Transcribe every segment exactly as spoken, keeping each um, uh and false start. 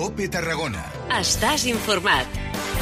COPE Tarragona. Estàs informat.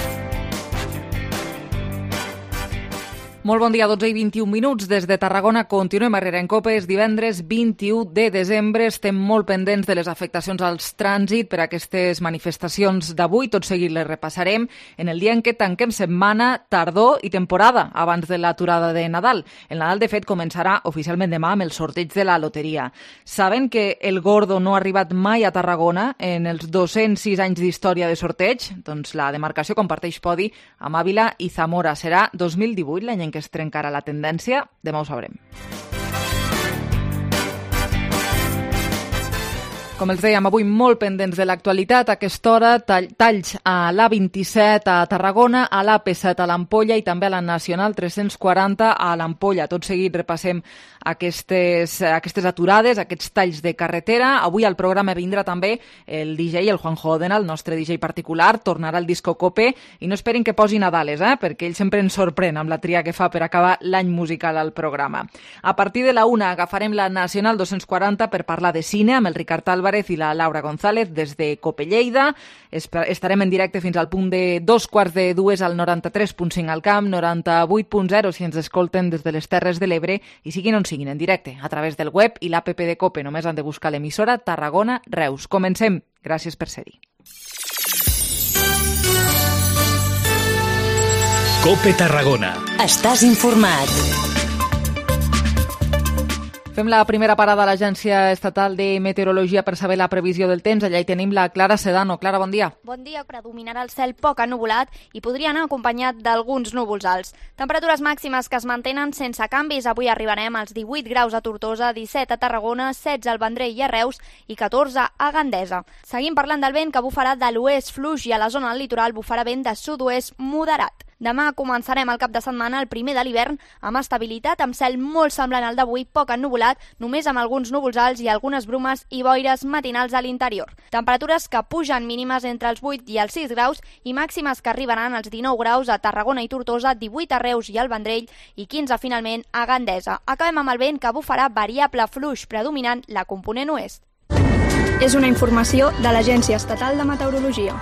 Molt bon dia, dotze i vint-i-un minuts. Des de Tarragona continuem a Herrera en Cope. És divendres vint-i-u de desembre. Estem molt pendents de les afectacions als trànsit per aquestes manifestacions d'avui. Tot seguit les repassarem en el dia en què tanquem setmana, tardor i temporada abans de l'aturada de Nadal. El Nadal, de fet, començarà oficialment demà amb el sorteig de la loteria. Saben que el Gordo no ha arribat mai a Tarragona en els dos-cents sis anys d'història de sorteig? Doncs la demarcació comparteix podi amb Àvila i Zamora. Serà dos mil divuit l'any en què es trencarà la tendència. Demà ho sabrem. Com els dèiem, avui molt pendents de l'actualitat. A aquesta hora, tall, talls a l'A vint-i-set a Tarragona, a l'A P set a l'Ampolla i també a la Nacional tres-cents quaranta a l'Ampolla. Tot seguit repassem aquestes, aquestes aturades, aquests talls de carretera. Avui al programa vindrà també el D J, el Juanjo Odena, el nostre D J particular. Tornarà el Disco Cope i no esperin que posi Nadales, eh? perquè ell sempre ens sorprèn amb la tria que fa per acabar l'any musical al programa. A partir de la una agafarem la Nacional dos-cents quaranta per parlar de cine amb el Ricard Álvarez i la Laura González des de Cope Lleida. Estarem en directe fins al punt de dos quarts de dues al noranta-tres punt cinc al Camp, noranta-vuit punt zero si ens escolten des de les Terres de l'Ebre i siguin on siguin en directe, a través del web i l'app de Cope. Només han de buscar l'emissora Tarragona Reus. Comencem. Gràcies per ser-hi. Cope Tarragona. Estàs informat. Fem la primera parada a l'Agència Estatal de Meteorologia per saber la previsió del temps. Allà hi tenim la Clara Sedano. Clara, bon dia. Bon dia. Predominarà el cel poc ennuvolat i podria anar acompanyat d'alguns núvols alts. Temperatures màximes que es mantenen sense canvis. Avui arribarem als divuit graus a Tortosa, disset a Tarragona, setze al Vendrell i a Reus i catorze a Gandesa. Seguim parlant del vent que bufarà de l'oest fluix i a la zona del litoral bufarà vent de sud-oest moderat. Demà començarem el cap de setmana, el primer de l'hivern, amb estabilitat, amb cel molt semblant al d'avui, poc ennuvolat, només amb alguns núvols alts i algunes brumes i boires matinals a l'interior. Temperatures que pugen mínimes entre els vuit i els sis graus i màximes que arribaran als dinou graus a Tarragona i Tortosa, divuit a Reus i al Vendrell i quinze finalment a Gandesa. Acabem amb el vent que bufarà variable fluix predominant la component oest. És una informació de l'Agència Estatal de Meteorologia.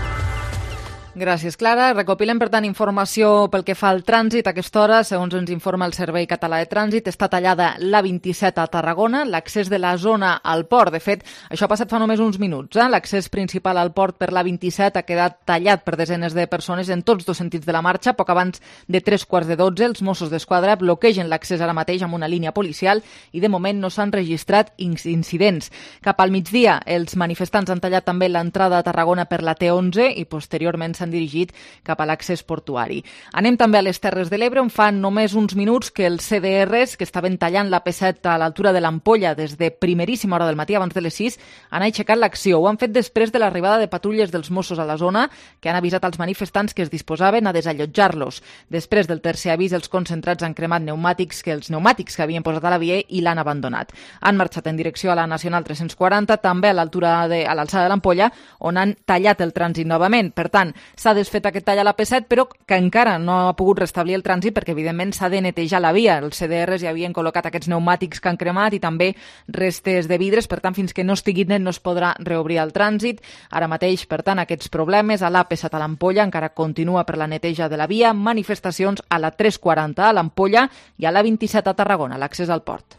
Gràcies, Clara. Recopilem, per tant, informació pel que fa al trànsit. A aquesta hora, segons ens informa el Servei Català de Trànsit, està tallada l'A vint-i-set a Tarragona, l'accés de la zona al port. De fet, això ha passat fa només uns minuts. Eh? L'accés principal al port per l'A vint-i-set ha quedat tallat per desenes de persones en tots dos sentits de la marxa. Poc abans de tres quarts de dotze, els Mossos d'Esquadra bloquegen l'accés ara mateix amb una línia policial i, de moment, no s'han registrat incidents. Cap al migdia, els manifestants han tallat també l'entrada a Tarragona per la T onze i, posteriorment, s'han dirigit cap a l'accés portuari. Anem també a les Terres de l'Ebre, on fa només uns minuts que els C D Rs, que estaven tallant l'A P set a l'altura de l'Ampolla des de primeríssima hora del matí, abans de les sis, han aixecat l'acció. Ho han fet després de l'arribada de patrulles dels Mossos a la zona, que han avisat als manifestants que es disposaven a desallotjar-los. Després del tercer avís, els concentrats han cremat pneumàtics que els pneumàtics que havien posat a la via i l'han abandonat. Han marxat en direcció a la Nacional tres-cents quaranta, també a l'altura de, a l'alçada de l'Ampolla, on han tallat el trànsit novament. Per tant, s'ha desfet aquest tall a l'A P set, però que encara no ha pogut restablir el trànsit perquè, evidentment, s'ha de netejar la via. Els C D Rs ja havien col·locat aquests pneumàtics que han cremat i també restes de vidres, per tant, fins que no estigui net no es podrà reobrir el trànsit. Ara mateix, per tant, aquests problemes a l'A P set a l'Ampolla encara continua per la neteja de la via, manifestacions a la tres quaranta a l'Ampolla i a l'A vint-i-set a Tarragona, l'accés al port.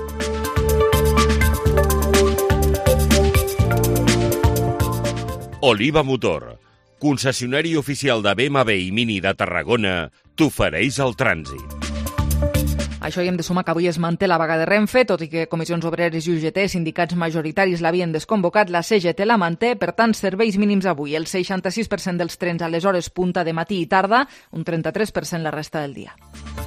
Oliva Motor, concessionari oficial de B M W i Mini de Tarragona, t'ofereix el trànsit. Això hi hem de sumar que avui es manté la vaga de Renfe, tot i que Comissions Obreres i U G T, sindicats majoritaris, l'havien desconvocat, la C G T la manté, per tant, serveis mínims avui. El seixanta-sis per cent dels trens a les hores punta de matí i tarda, un trenta-tres per cent la resta del dia.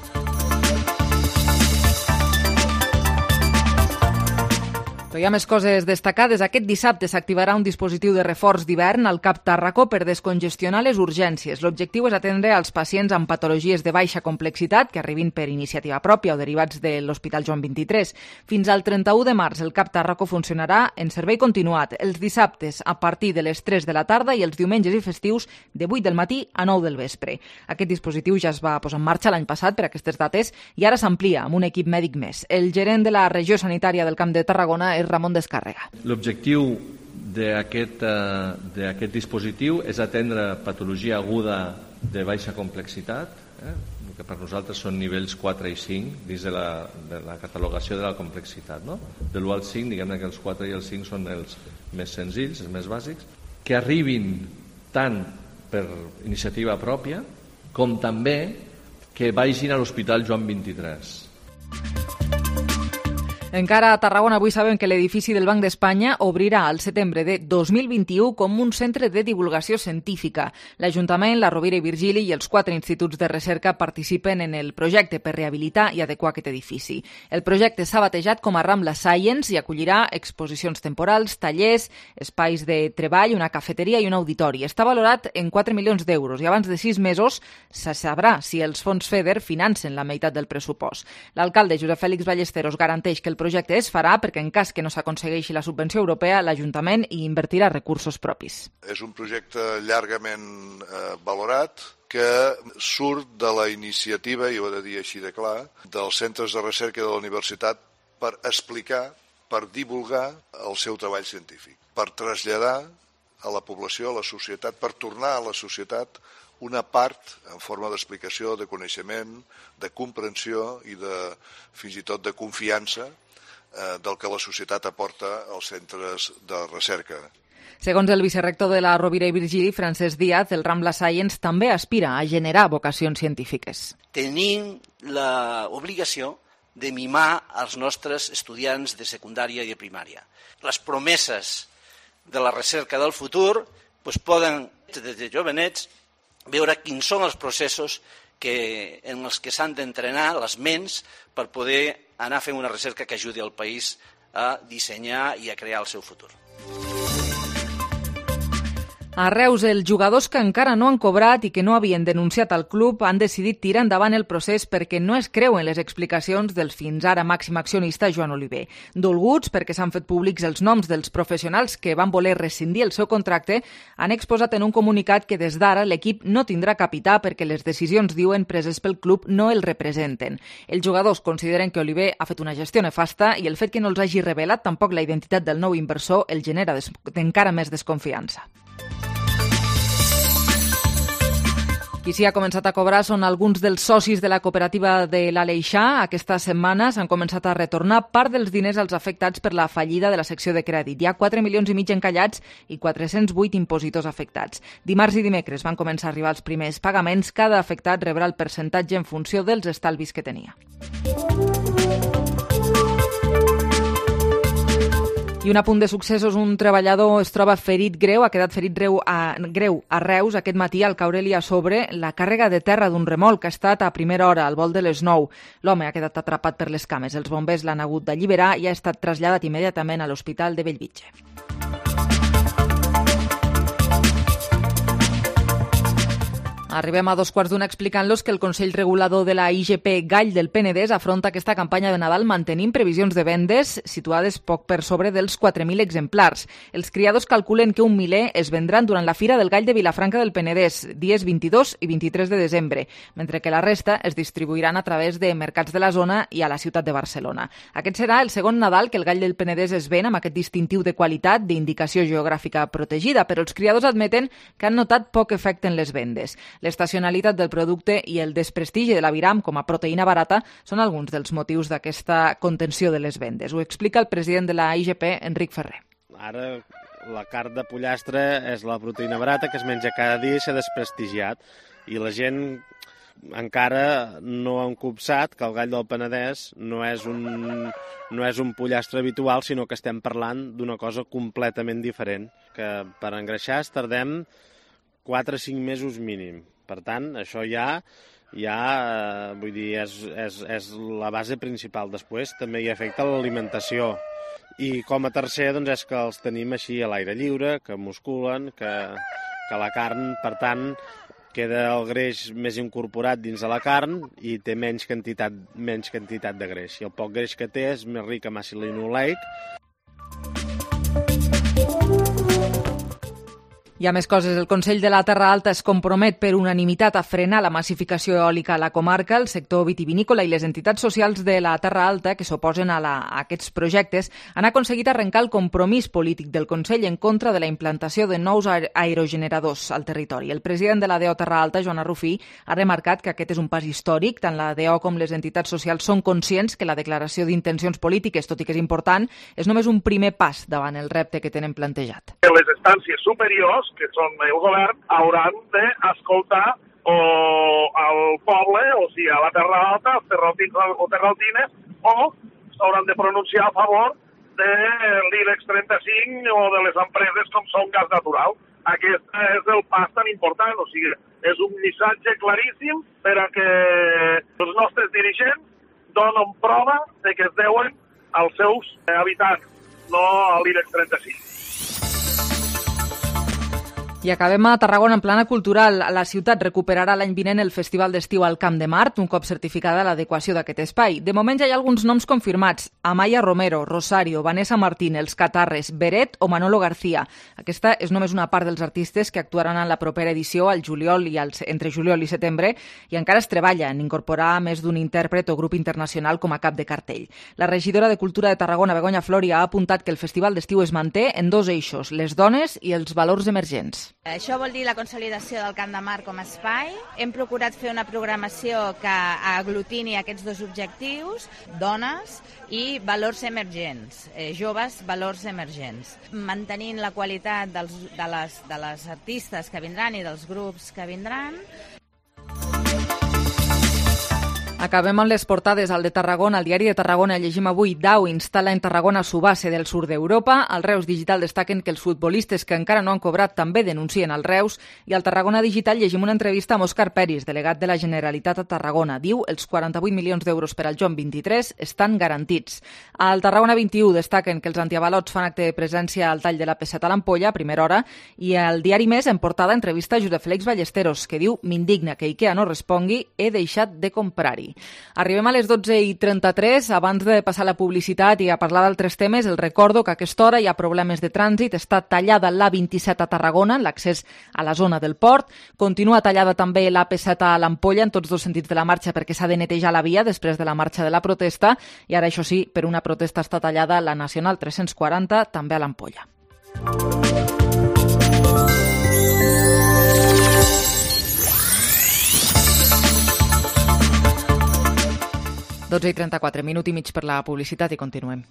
Però hi ha més coses destacades. Aquest dissabte s'activarà un dispositiu de reforç d'hivern al Cap Tarracó per descongestionar les urgències. L'objectiu és atendre als pacients amb patologies de baixa complexitat que arribin per iniciativa pròpia o derivats de l'Hospital Joan vint-i-tres. Fins al trenta-u de març el Cap Tarracó funcionarà en servei continuat els dissabtes a partir de les tres de la tarda i els diumenges i festius de vuit del matí a nou del vespre. Aquest dispositiu ja es va posar en marxa l'any passat per aquestes dates i ara s'amplia amb un equip mèdic més. El gerent de la regió sanitària del Camp de Tarragona és Ramon Descàrrega. L'objectiu d'aquest uh, dispositiu és atendre patologia aguda de baixa complexitat, eh? que per nosaltres són nivells quatre i cinc dins de la, de la catalogació de la complexitat. No? De l'u al cinc, diguem-ne que els quatre i els cinc són els més senzills, els més bàsics, que arribin tant per iniciativa pròpia com també que vagin a l'Hospital Joan vint-i-tres. Encara a Tarragona avui sabem que l'edifici del Banc d'Espanya obrirà al setembre de dos mil vint-i-u com un centre de divulgació científica. L'Ajuntament, la Rovira i Virgili i els quatre instituts de recerca participen en el projecte per rehabilitar i adequar aquest edifici. El projecte s'ha batejat com a Rambla Science i acollirà exposicions temporals, tallers, espais de treball, una cafeteria i un auditori. Està valorat en quatre milions d'euros i abans de sis mesos se sabrà si els fons FEDER financen la meitat del pressupost. L'alcalde Josep Fèlix Ballesteros garanteix que el El projecte es farà perquè en cas que no s'aconsegueixi la subvenció europea, l'Ajuntament hi invertirà recursos propis. És un projecte llargament eh, valorat que surt de la iniciativa, i ho he de dir així de clar, dels centres de recerca de la universitat per explicar, per divulgar el seu treball científic, per traslladar a la població, a la societat, per tornar a la societat una part en forma d'explicació, de coneixement, de comprensió i de, fins i tot de confiança eh, del que la societat aporta als centres de recerca. Segons el vicerrector de la Rovira i Virgili, Francesc Díaz, el Rambla Science també aspira a generar vocacions científiques. Tenim l'obligació de mimar els nostres estudiants de secundària i de primària. Les promeses de la recerca del futur doncs poden, des de jovenets, veure quins són els processos que, en els que s'han d'entrenar les ments per poder anar fent una recerca que ajudi al país a dissenyar i a crear el seu futur. A Reus, els jugadors que encara no han cobrat i que no havien denunciat al club han decidit tirar endavant el procés perquè no es creuen les explicacions del fins ara màxim accionista Joan Oliver. Dolguts perquè s'han fet públics els noms dels professionals que van voler rescindir el seu contracte, han exposat en un comunicat que des d'ara l'equip no tindrà capità perquè les decisions, diuen, preses pel club no el representen. Els jugadors consideren que Oliver ha fet una gestió nefasta i el fet que no els hagi revelat tampoc la identitat del nou inversor el genera des- encara més desconfiança. Qui s'hi ha començat a cobrar són alguns dels socis de la cooperativa de l'Aleixar. Aquesta setmana s'han començat a retornar part dels diners als afectats per la fallida de la secció de crèdit. Hi ha quatre milions i mig encallats i quatre-cents vuit impositors afectats. Dimarts i dimecres van començar a arribar els primers pagaments. Cada afectat rebrà el percentatge en funció dels estalvis que tenia. I un apunt de successos, un treballador es troba ferit greu, ha quedat ferit greu a, greu a Reus aquest matí al caure-li a sobre la càrrega de terra d'un remolc que ha estat a primera hora, al vol de les nou. L'home ha quedat atrapat per les cames. Els bombers l'han hagut d'alliberar i ha estat traslladat immediatament a l'Hospital de Bellvitge. Arribem a dos quarts d'una explicant-los que el Consell Regulador de la I G P Gall del Penedès afronta aquesta campanya de Nadal mantenint previsions de vendes situades poc per sobre dels quatre mil exemplars. Els criadors calculen que un miler es vendran durant la Fira del Gall de Vilafranca del Penedès, dies vint-i-dos i vint-i-tres de desembre, mentre que la resta es distribuiran a través de mercats de la zona i a la ciutat de Barcelona. Aquest serà el segon Nadal que el Gall del Penedès es ven amb aquest distintiu de qualitat d'indicació geogràfica protegida, però els criadors admeten que han notat poc efecte en les vendes. L'estacionalitat del producte i el desprestigi de l'aviram com a proteïna barata són alguns dels motius d'aquesta contenció de les vendes. Ho explica el president de la I G P, Enric Ferrer. Ara la carn de pollastre és la proteïna barata que es menja cada dia i s'ha desprestigiat. I la gent encara no ha encopsat que el Gall del Penedès no és un, no és un pollastre habitual, sinó que estem parlant d'una cosa completament diferent, que per engreixar es tardem quatre o cinc mesos mínim. Per tant, això ja, ja vull dir, és, és, és la base principal. Després també hi afecta l'alimentació. I com a tercer, doncs, és que els tenim així a l'aire lliure, que musculen, que, que la carn, per tant, queda el greix més incorporat dins de la carn i té menys quantitat, menys quantitat de greix. I el poc greix que té és més ric en àcid linoleic. Hi ha més coses. El Consell de la Terra Alta es compromet per unanimitat a frenar la massificació eòlica a la comarca. El sector vitivinícola i les entitats socials de la Terra Alta que s'oposen a, la, a aquests projectes han aconseguit arrencar el compromís polític del Consell en contra de la implantació de nous aerogeneradors al territori. El president de la D O Terra Alta, Joan Arrufí, ha remarcat que aquest és un pas històric. Tant la D O com les entitats socials són conscients que la declaració d'intencions polítiques, tot i que és important, és només un primer pas davant el repte que tenen plantejat. Les instàncies superiors, que són el govern, hauran d'escoltar o al poble, o sigui, a la Terra Alta, els terraltins o terraltines, o s'hauran de pronunciar a favor de l'IBEX trenta-cinc o de les empreses com són gas natural. Aquest és el pas tan important, o sigui, és un missatge claríssim per a que els nostres dirigents donen prova de que es deuen als seus habitants, no a l'IBEX trenta-cinc. I acabem a Tarragona en plana cultural. La ciutat recuperarà l'any vinent el Festival d'Estiu al Camp de Mart, un cop certificada l'adequació d'aquest espai. De moment ja hi ha alguns noms confirmats: Amaya Romero, Rosario, Vanessa Martín, Els Catarres, Beret o Manolo García. Aquesta és només una part dels artistes que actuaran en la propera edició al juliol i al, entre juliol i setembre, i encara es treballa en incorporar més d'un intèrpret o grup internacional com a cap de cartell. La regidora de Cultura de Tarragona, Begoña Flori, ha apuntat que el Festival d'Estiu es manté en dos eixos: les dones i els valors emergents. Això vol dir la consolidació del Camp de Mart com a espai. Hem procurat fer una programació que aglutini aquests dos objectius, dones i valors emergents, eh, joves valors emergents, mantenint la qualitat dels, de, les, de les artistes que vindran i dels grups que vindran. Acabem amb les portades. Al de Tarragona, al diari de Tarragona, llegim avui: Dow instal·la en Tarragona su base del sud d'Europa. Al Reus Digital destaquen que els futbolistes que encara no han cobrat també denuncien al Reus. I al Tarragona Digital llegim una entrevista amb Òscar Peris, delegat de la Generalitat a Tarragona. Diu els quaranta-vuit milions d'euros per al Joan vint-i-tres estan garantits. Al Tarragona vint-i-u destaquen que els antiavalots fan acte de presència al tall de la P set a l'Ampolla a primera hora. I al diari Més, en portada, entrevista a Josep Félix Ballesteros, que diu: m'indigna que IKEA no respongui, he deixat de comprar-hi. Arribem a les dotze i trenta-tres. Abans de passar a la publicitat i a parlar d'altres temes, el recordo que a aquesta hora hi ha problemes de trànsit. Està tallada l'A vint-i-set a Tarragona, l'accés a la zona del port. Continua tallada també l'A P set a l'Ampolla, en tots dos sentits de la marxa, perquè s'ha de netejar la via després de la marxa de la protesta. I ara, això sí, per una protesta està tallada la Nacional tres-cents quaranta, també a l'Ampolla. dotze i trenta-quatre, minut i mig per la publicitat i continuem.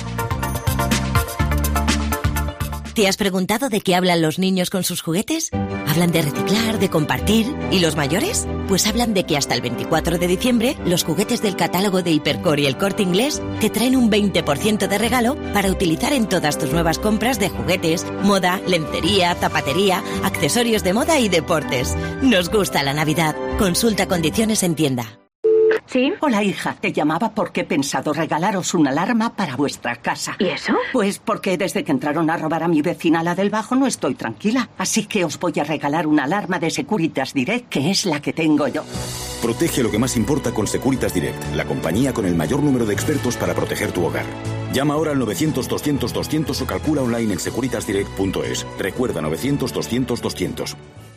¿Te has preguntado de qué hablan los niños con sus juguetes? ¿Hablan de reciclar, de compartir? ¿Y los mayores? Pues hablan de que hasta el veinticuatro de diciembre los juguetes del catálogo de Hipercor y El Corte Inglés te traen un veinte por ciento de regalo para utilizar en todas tus nuevas compras de juguetes, moda, lencería, zapatería, accesorios de moda y deportes. Nos gusta la Navidad. Consulta condiciones en tienda. ¿Sí? Hola, hija. Te llamaba porque he pensado regalaros una alarma para vuestra casa. ¿Y eso? Pues porque desde que entraron a robar a mi vecina, la del Bajo, no estoy tranquila. Así que os voy a regalar una alarma de Securitas Direct, que es la que tengo yo. Protege lo que más importa con Securitas Direct, la compañía con el mayor número de expertos para proteger tu hogar. Llama ahora al novecientos doscientos doscientos o calcula online en securitas direct punto es. Recuerda, novecientos doscientos doscientos.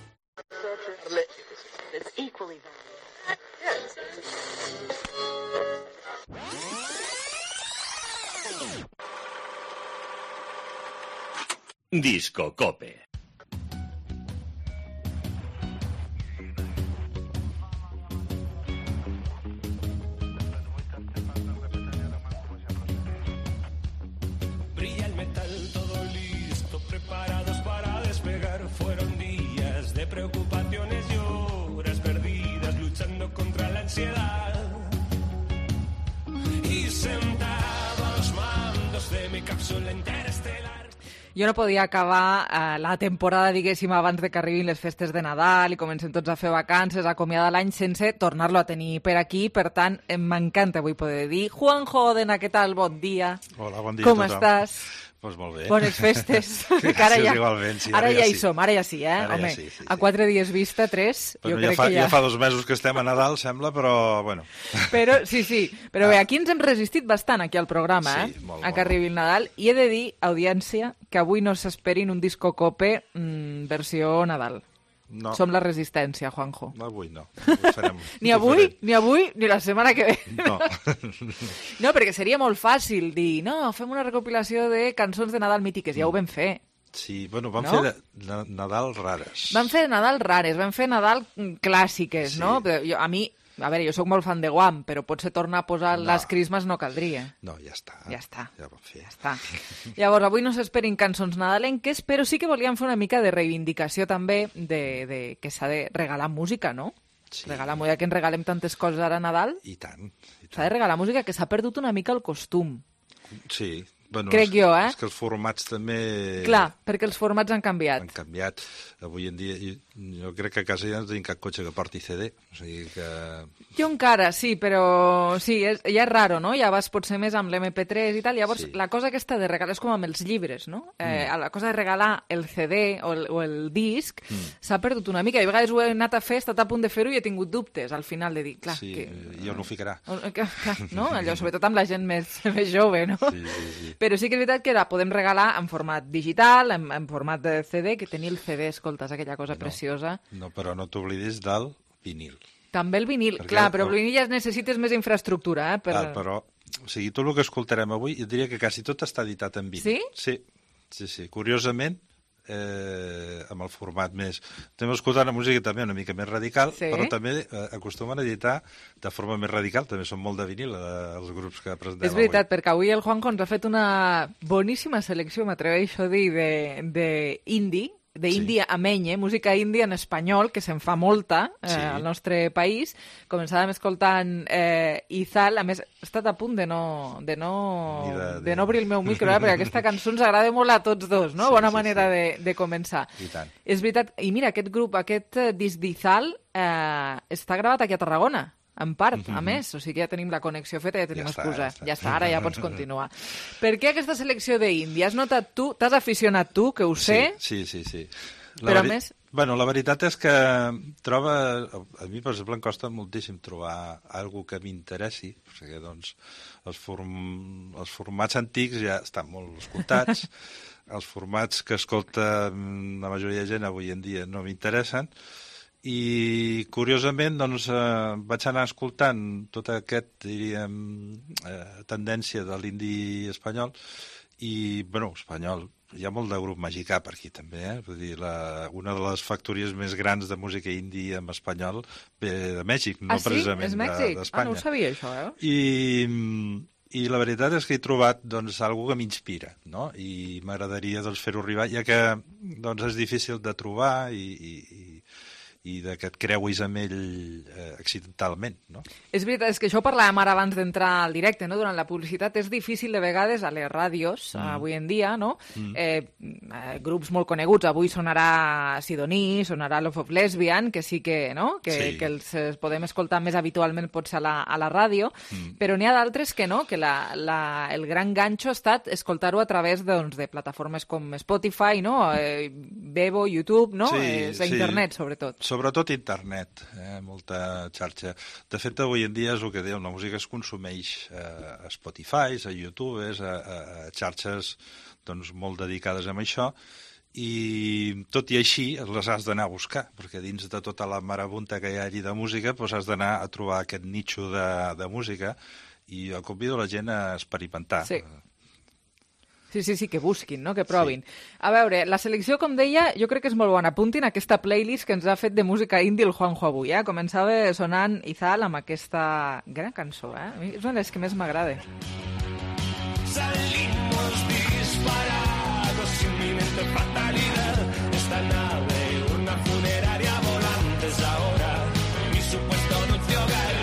Disco Cope. Brilla el metal, todo listo, preparados para despegar. Fueron días de preocupaciones y horas perdidas, luchando contra la ansiedad. Y sentado a los mandos de mi cápsula interestelar. Jo no podia acabar eh, la temporada, diguéssim, abans de que arribin les festes de Nadal i comencem tots a fer vacances, a acomiadar l'any, sense tornar-lo a tenir per aquí. Per tant, m'encanta avui poder dir Juanjo Odena, què tal? Bon dia. Hola, bon dia Com a tothom. estàs? Pues molt bé. Bones festes. Gràcies, ara ja, igualment. Sí, ara, ara ja ja hi sí. som, ara ja sí, eh? Ara Home, ja sí, sí, sí. a quatre dies vista, tres, Però jo ja crec fa, que ja... ja fa dos mesos que estem a Nadal, sembla, però, bueno... Però, sí, sí. Però bé, aquí ens hem resistit bastant, aquí al programa, Sí, eh? molt, a que arribi el Nadal. I he de dir, audiència, que avui no s'esperin un disco cope mmm, versió Nadal. No. Som la resistència, Juanjo. Avui no. Avui farem Ni avui, ni avui, ni la setmana que ve. No. No, perquè seria molt fàcil dir, no, fem una recopilació de cançons de Nadal mítiques. Ja ho vam fer. Sí, bueno, vam No? fer de, de Nadal rares. Vam fer Nadal rares, vam fer Nadal mm, clàssiques, Sí. no? Però jo, a mi, a veure, jo sóc molt fan de Guam, però potser tornar a posar No. les crismes no caldria. No, ja està. Ja està. Ja vam fer. Ja està. Llavors, avui no s'esperin cançons nadalenques, però sí que volíem fer una mica de reivindicació també de, de que s'ha de regalar música, no? Sí. Regalar música, que ens regalem tantes coses ara a Nadal. I tant. S'ha de regalar música que s'ha perdut una mica el costum. Sí. Bueno, Crec és, jo, eh? És que els formats també... Clar, perquè els formats han canviat. Han canviat. Avui en dia, jo, jo crec que a casa ja no tenim cap cotxe que porti C D. O sigui que... Jo encara, sí, però sí, és, ja és raro, no? Ja vas potser més amb l'M P tres i tal. Llavors, Sí. la cosa aquesta de regalar és com amb els llibres, no? Eh, Mm. La cosa de regalar el C D o el, o el disc Mm. s'ha perdut una mica. I a vegades ho he anat a fer, he estat a punt de fer-ho i he tingut dubtes al final de dir, clar, Sí, que... i on ho ficarà. On- que- clar, no? Allò, sobretot amb la gent més, més jove, no? Sí, sí, sí. Però sí que és veritat que la podem regalar en format digital, en, en format de C D, que tenir el C D, escoltes, aquella cosa No. preciosa. No, però no t'oblidis del vinil. També el vinil, Perquè clar, però el- el vinil ja necessites més infraestructura, eh? Per... Ah, però, o sigui, tot el que escoltarem avui, jo diria que quasi tot està editat en vinil. Sí? Sí, sí, sí. Curiosament, eh, amb el format més... Estem escoltant una música també una mica més radical, Sí. però també eh, acostumen a editar de forma més radical, també són molt de vinil eh, els grups que presentem És veritat, perquè avui el Juanjo ens ha fet una boníssima selecció, m'atreveixo a dir, de, de indie, de índia a menye, música índia en espanyol, que se'n fa molta eh, Sí. al nostre país. Començàvem escoltant eh, Izal, a més, he estat a punt de no, de no, Ni de- de no obrir el meu micro, eh, perquè aquesta cançó ens agrada molt a tots dos, no? Sí, Bona sí, manera sí. de, de començar. I tant. És veritat, i mira, aquest grup, aquest eh, disc d'Izal eh, està gravat aquí a Tarragona, en part, Mhm. a més, o sigui que ja tenim la connexió feta, ja tenim Ja està, excusa. ja està. Ja està, ara ja pots continuar. Per què aquesta selecció d'Índia? Has notat tu, t'has aficionat tu, que ho sé, Sí, sí, sí. sí. però a veri- més... Bueno, la veritat és que troba... A mi, per exemple, em costa moltíssim trobar alguna que m'interessi, perquè, doncs, els, form... els formats antics ja estan molt escoltats, els formats que escolta la majoria de gent avui en dia no m'interessen, i curiosament doncs, eh, vaig anar escoltant tota aquesta, diríem, eh, tendència de l'indi espanyol, i, bueno, espanyol, hi ha molt de grup mexicà per aquí també, eh? Vull dir, la, una de les factories més grans de música indi en espanyol ve de Mèxic, no ah, sí? precisament És de- Mèxic? d'Espanya. Ah, no ho sabia, això, eh? I, i la veritat és que he trobat doncs, algo que m'inspira, no? I m'agradaria doncs, fer-ho arribar, ja que doncs, és difícil de trobar i, i, i, i de que et creuis amb ell eh, accidentalment, no? És veritat, és que això ho parlàvem ara abans d'entrar al directe, no? Durant la publicitat és difícil de vegades a les ràdios, Mm. avui en dia, no? Mm. Eh, eh, grups molt coneguts, avui sonarà Sidoní, sonarà Love of Lesbian, que sí que, no? Que, Sí. que els eh, podem escoltar més habitualment potser a la, a la ràdio, Mm. però n'hi ha d'altres que no, que la, la, el gran ganxo ha estat escoltar-ho a través doncs, de plataformes com Spotify, no? Eh, Vevo, YouTube, no? Sí, Eh, a sí. internet, sobretot. Sobretot internet, eh? Molta xarxa. De fet, avui en dia és el que dèiem, la música es consumeix eh, a Spotify, a YouTube, a, a, a xarxes doncs, molt dedicades a això, i tot i així les has d'anar a buscar, perquè dins de tota la marabunta que hi ha allí de música doncs has d'anar a trobar aquest nitxo de, de música, i jo convido la gent a experimentar. Sí. Sí, sí, sí, que busquin, no? Que provin. Sí. A veure, la selecció, com deia, jo crec que és molt bona. Apuntin aquesta playlist que ens ha fet de música indie el Juanjo avui, eh? Començava sonant Izal amb aquesta gran cançó, eh? A mi és una de les que més m'agrada. Salimos disparados, inminente fatalidad. Esta nave, una funeraria volante es ahora mi supuesto dulce hogar.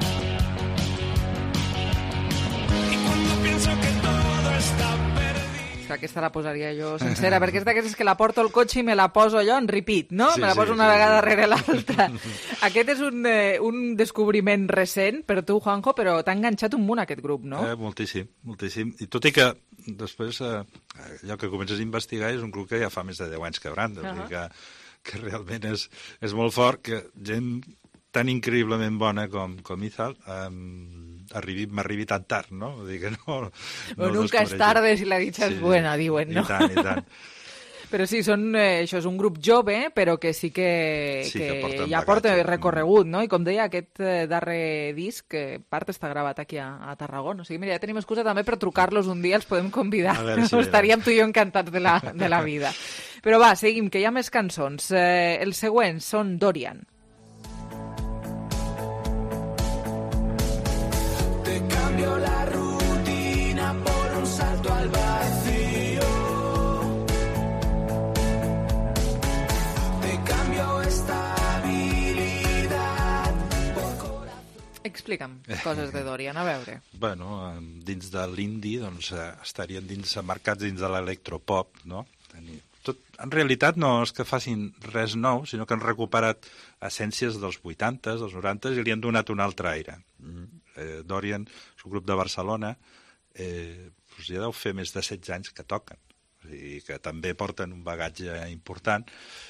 Y cuando pienso que todo está Que aquesta la posaria jo sencera, perquè és d'aquestes que la porto al cotxe i me la poso allò en repeat, no? Sí, me la poso sí, una sí, vegada sí. rere l'altra. Aquest és un, eh, un descobriment recent per tu, Juanjo, però t'ha enganxat un munt aquest grup, no? Eh, moltíssim, moltíssim. I tot i que després, eh, allò que comences a investigar és un grup que ja fa més de deu anys que branda, uh -huh. que, que realment és, és molt fort, que gent tan increïblement bona com, com Izal um, arribi, m'arribi tan tard, no? Vull dir que no... no bueno, nunca es tarde si la dicha sí, es buena, diuen, no? I tant, i tant. Però sí, són, eh, això és un grup jove, però que sí que, sí, que, que ja porta recorregut, no? I com deia, aquest eh, darrer disc, que part està gravat aquí a, a Tarragona. O sigui, mira, ja tenim excusa també per trucar-los un dia, els podem convidar. Si estaríem tu i jo encantats de la, de la vida. Però va, seguim, que hi ha més cançons. Eh, els següents són Dorian. Te cambio la rutina por un salto al vacío. Explica'm coses de Dorian, a veure. Bueno, dins de l'indie doncs, estarien dins, marcats dins de l'electropop, no? Tot, en realitat no és que facin res nou, sinó que han recuperat essències dels vuitanta, dels noranta i li han donat un altre aire. Mm. Eh, Dorian és un grup de Barcelona, eh, doncs ja deu fer més de setze anys que toquen, o sigui, que també porten un bagatge important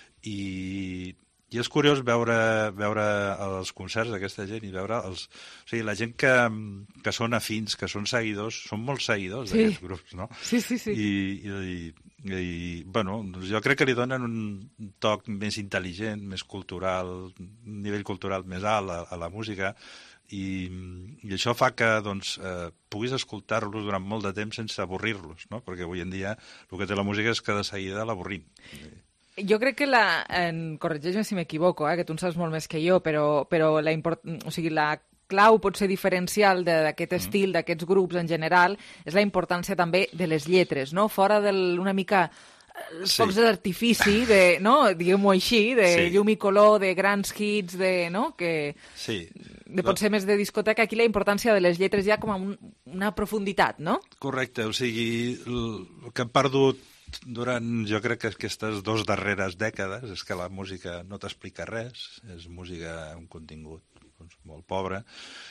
i... I és curiós veure, veure els concerts d'aquesta gent i veure els... O sigui, la gent que, que són afins, que són seguidors, són molts seguidors sí. d'aquests grups, no? Sí, sí, sí. I, i, i bueno, doncs jo crec que li donen un toc més intel·ligent, més cultural, un nivell cultural més alt a, a la música, i, i això fa que doncs, eh, puguis escoltar-los durant molt de temps sense avorrir-los, no? Perquè avui en dia el que té la música és que de seguida l'avorrim. Jo crec que la... En, corregeix-me si m'equivoco, eh, que tu en saps molt més que jo, però, però la, import, o sigui, la clau pot ser diferencial d'aquest estil, mm. d'aquests grups en general, és la importància també de les lletres, no? Fora del, una mica els sí. focs d'artifici, de, no? diguem-ho així, de sí. llum i color, de grans hits, de, no? que sí. de potser més de discoteca, aquí la importància de les lletres ja com a un, una profunditat, no? Correcte, o sigui, el que hem perdut durant, jo crec que aquestes dues darreres dècades és que la música no t'explica res, és música, un contingut doncs, molt pobre,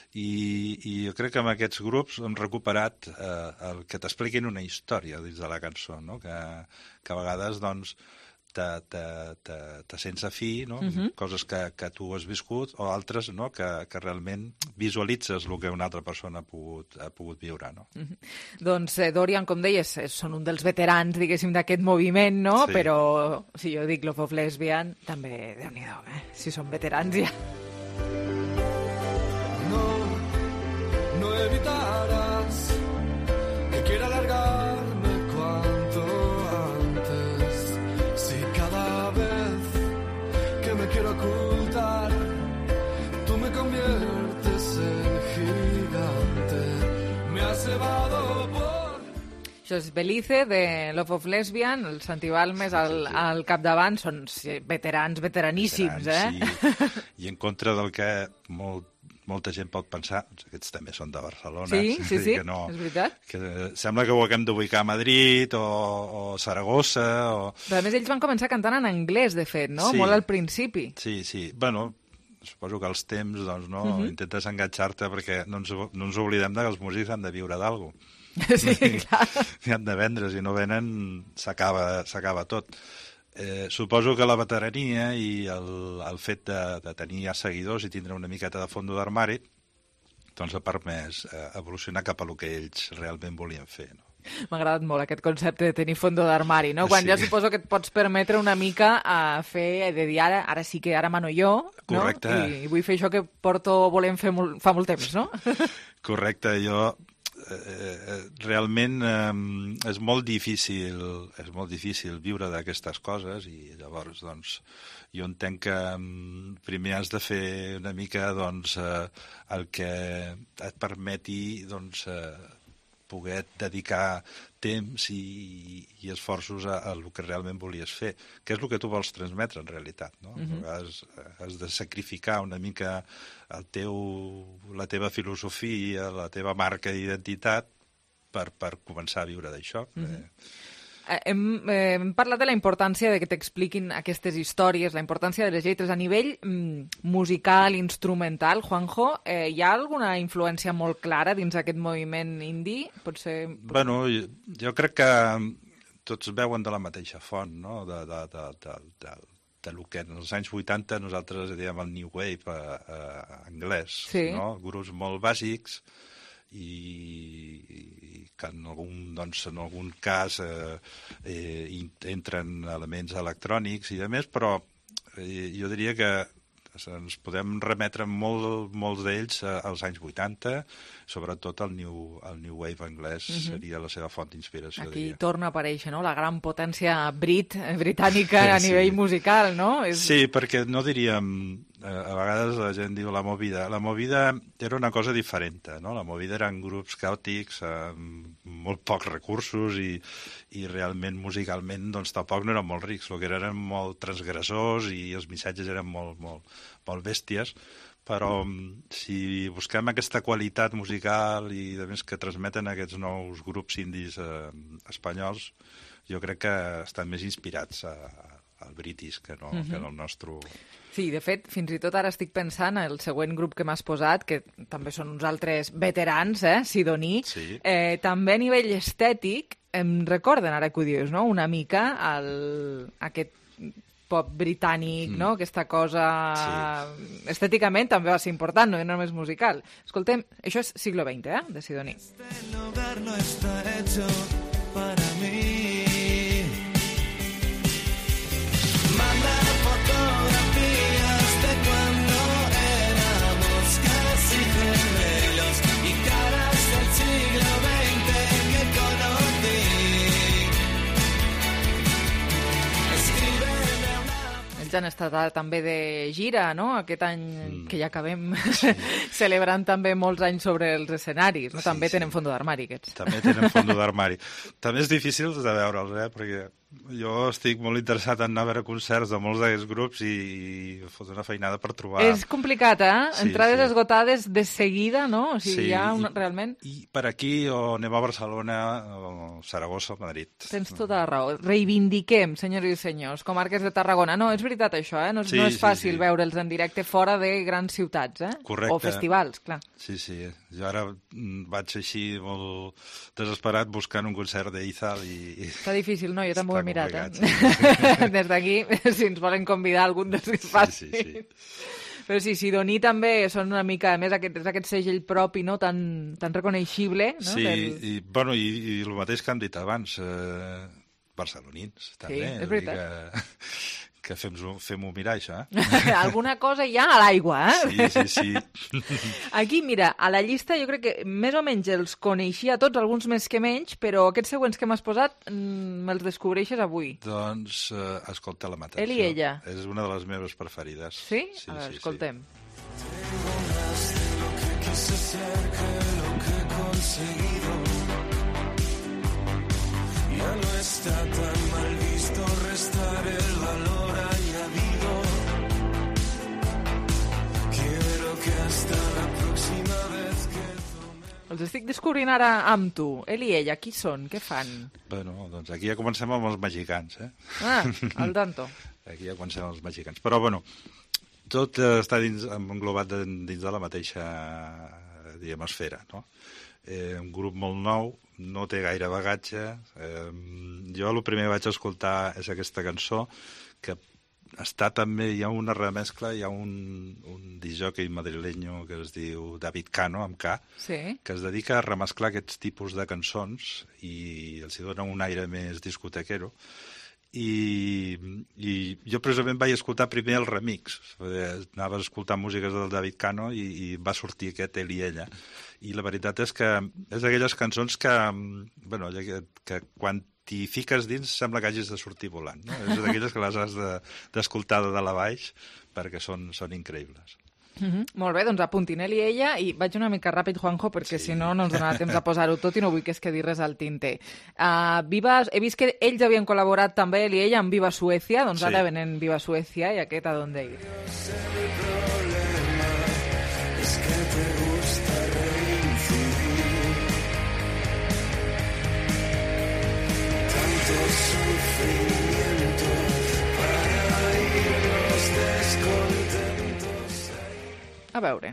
i, i jo crec que amb aquests grups hem recuperat eh, el que t'expliquin una història dins de la cançó, no? que, que a vegades doncs, te, te, te, te sents afí, no? uh-huh. coses que, que tu has viscut, o altres no? que, que realment visualitzes el que una altra persona ha pogut, ha pogut viure. No? Uh-huh. Doncs eh, Dorian, com deies, són un dels veterans, diguéssim, d'aquest moviment, no? Sí. Però si jo dic Love of Lesbian, també, Déu-n'hi-do, eh? Si són veterans ja. No, no evitarás que quiera alargarme cuanto antes. Si cada vez que me quiero ocultar, tú me conviertes en gigante. Me has llevado por... Això és Belize, de Love of Lesbian, el Santi Balmes al, al capdavant, són veterans, veteraníssims, veterans, eh? Sí. I en contra del que molt, molta gent pot pensar, doncs aquests també són de Barcelona. Sí, sí, sí, que no, és veritat. Que sembla que ho haguem d'ubicar a Madrid o, o Saragossa. O... Però a més ells van començar cantant en anglès, de fet, no? Sí. Molt al principi. Sí, sí. Bueno, suposo que als temps, doncs, no? Uh-huh. Intentes enganxar-te perquè no ens, no ens oblidem que els músics han de viure d'algú. Sí, clar. I han de vendre, si no venen s'acaba s'acaba tot. Eh, suposo que la veterania i el, el fet de, de tenir ja seguidors i tindre una miqueta de fondo d'armari doncs ha permès eh, evolucionar cap a el que ells realment volien fer, no? M'ha agradat molt aquest concepte de tenir fondo d'armari, no? Quan sí. ja suposo que et pots permetre una mica a fer, de dir ara, ara sí que ara mano jo, correcte. No? I, I vull fer això que porto volent fer molt, fa molt temps, no? Correcte, jo... Eh, realment eh, és molt difícil és molt difícil viure d'aquestes coses i llavors doncs jo entenc que um, primer has de fer una mica doncs eh, el que et permeti doncs eh, poder dedicar temps i, i esforços a, a el que realment volies fer, que és el que tu vols transmetre en realitat, no? Uh-huh. Has, has de sacrificar una mica el teu, la teva filosofia, la teva marca d'identitat per, per començar a viure d'això. Uh-huh. Hem, eh, hem parlat de la importància de que t'expliquin aquestes històries, la importància de les lletres a nivell mm, musical, instrumental. Juanjo, eh, hi ha alguna influència molt clara dins aquest moviment indie? Potser... Bueno, jo, jo crec que tots veuen de la mateixa font, no? De, de, de, de, de, de lo que en els anys vuitanta nosaltres dèiem el New Wave eh, eh, anglès, sí. no? Grups molt bàsics i, i que en algun, doncs, en algun cas eh, eh, entren elements electrònics i de més, però eh, jo diria que ens podem remetre molt, molts d'ells als anys vuitanta, sobretot el New, el new Wave anglès uh-huh. seria la seva font d'inspiració. Aquí diria. Torna a aparèixer, no?, la gran potència brit, britànica a sí. nivell musical, no? És... Sí, perquè no diríem... A vegades la gent diu la movida. La movida era una cosa diferent, no? La movida eren grups caòtics amb molt pocs recursos i, i realment musicalment doncs tampoc no eren molt rics, el que eren molt transgressors i els missatges eren molt, molt, molt bèsties, però si busquem aquesta qualitat musical i a més que transmeten aquests nous grups indis eh, espanyols, jo crec que estan més inspirats a, al british que no, uh-huh. que no el nostre... Sí, de fet, fins i tot ara estic pensant en el següent grup que m'has posat, que també són uns altres veterans, eh, Sidoní, sí. eh, també a nivell estètic, em recorden, ara que ho dius, no?, una mica el, aquest pop britànic, mm. no?, aquesta cosa... Sí. Estèticament també va ser important, no només musical. Escoltem, això és siglo veinte, eh?, de Sidoní. Este lugar no está hecho para mí. Manda fotografías de cuando éramos casi gemelos y caras del siglo veinte que conocí. Escríbeme una... Ells han estat també de gira, no?, aquest any mm. que ja acabem sí. celebrant també molts anys sobre els escenaris, no? Sí, també sí. tenen fondo d'armari, aquests. També tenen fondo d'armari. També és difícil de veure'ls, eh?, perquè jo estic molt interessat en anar a veure concerts de molts d'aquests grups i, i fot una feinada per trobar... És complicat, eh? Sí, Entrades sí. esgotades de seguida, no? O sigui, sí, hi ha un, i, realment... I per aquí o anem a Barcelona o Saragossa o Madrid. Tens tota la raó. Reivindiquem, senyors i senyors, comarques de Tarragona. No, és veritat això, eh? No, és, sí, no és fàcil sí, sí. veure'ls en directe fora de grans ciutats, eh? Correcte. O festivals, clar. Sí, sí. Jo ara vaig així molt desesperat buscant un concert d'Izal i... Està difícil, no? Jo també ho he mirat, complicat, eh? Sí. Des d'aquí, si ens volen convidar algun dels que es facin. Sí, sí, sí. Però sí, Sidoní també són una mica, a més, aquest, és aquest segell propi, no?, tan, tan reconeixible. No? Sí, Del... i, bueno, i, i el mateix que han dit abans, eh, barcelonins, també. Sí, és veritat. Que, que fem-ho fem mirar, això, eh? Alguna cosa hi ha a l'aigua, eh? Sí, sí, sí. Aquí, mira, a la llista jo crec que més o menys els coneixia tots, alguns més que menys, però aquests següents que m'has posat mm, me'ls descobreixes avui. Doncs eh, escolta la mateixa. Ell i ella. És una de les meves preferides. Sí? Sí, a veure, sí, escoltem. Sí. Tengo más de lo que quise ser que lo que he conseguido. Ya no está tan mal visto restar el valor añadido. Quiero que hasta la próxima vez que tome... Els estic descobrint ara amb tu. Ell i ella, qui són? Què fan? Bueno, doncs aquí ja comencem amb els mexicans, eh? Ah, al tanto. Aquí ja comencem amb els mexicans. Però, bueno, tot eh, està dins, englobat de, dins de la mateixa, diguem, esfera, no? Eh, un grup molt nou, no té gaire bagatge. Eh, jo el primer que vaig escoltar és aquesta cançó, que està també, hi ha una remescla, hi ha un, un disjockey madrileño que es diu David Cano, amb K, sí. que es dedica a remesclar aquests tipus de cançons i els hi dona un aire més discotequero. I, i jo precisament vaig escoltar primer el remix, anava a escoltar músiques del David Cano i, i va sortir aquest Ell i ella, i la veritat és que és d'aquelles cançons que, bueno, que, que quan t'hi fiques dins sembla que hagis de sortir volant, no? És d'aquelles que les has d'escoltar de, de dalt a baix perquè són, són increïbles. Mm-hmm. Molt bé, doncs apuntin ell i ella, i vaig una mica ràpid, Juanjo, perquè sí. si no no ens donarà temps a posar-ho tot i no vull que es quedi res al tinter. Uh, Viva, he vist que ells havien col·laborat també, ell i ella, amb Viva Suècia, doncs sí. ara venen Viva Suècia i aquest A Dónde Ir. Mi problema es que te gusta reincidir tanto sufrimiento para irnos descontentos. A veure.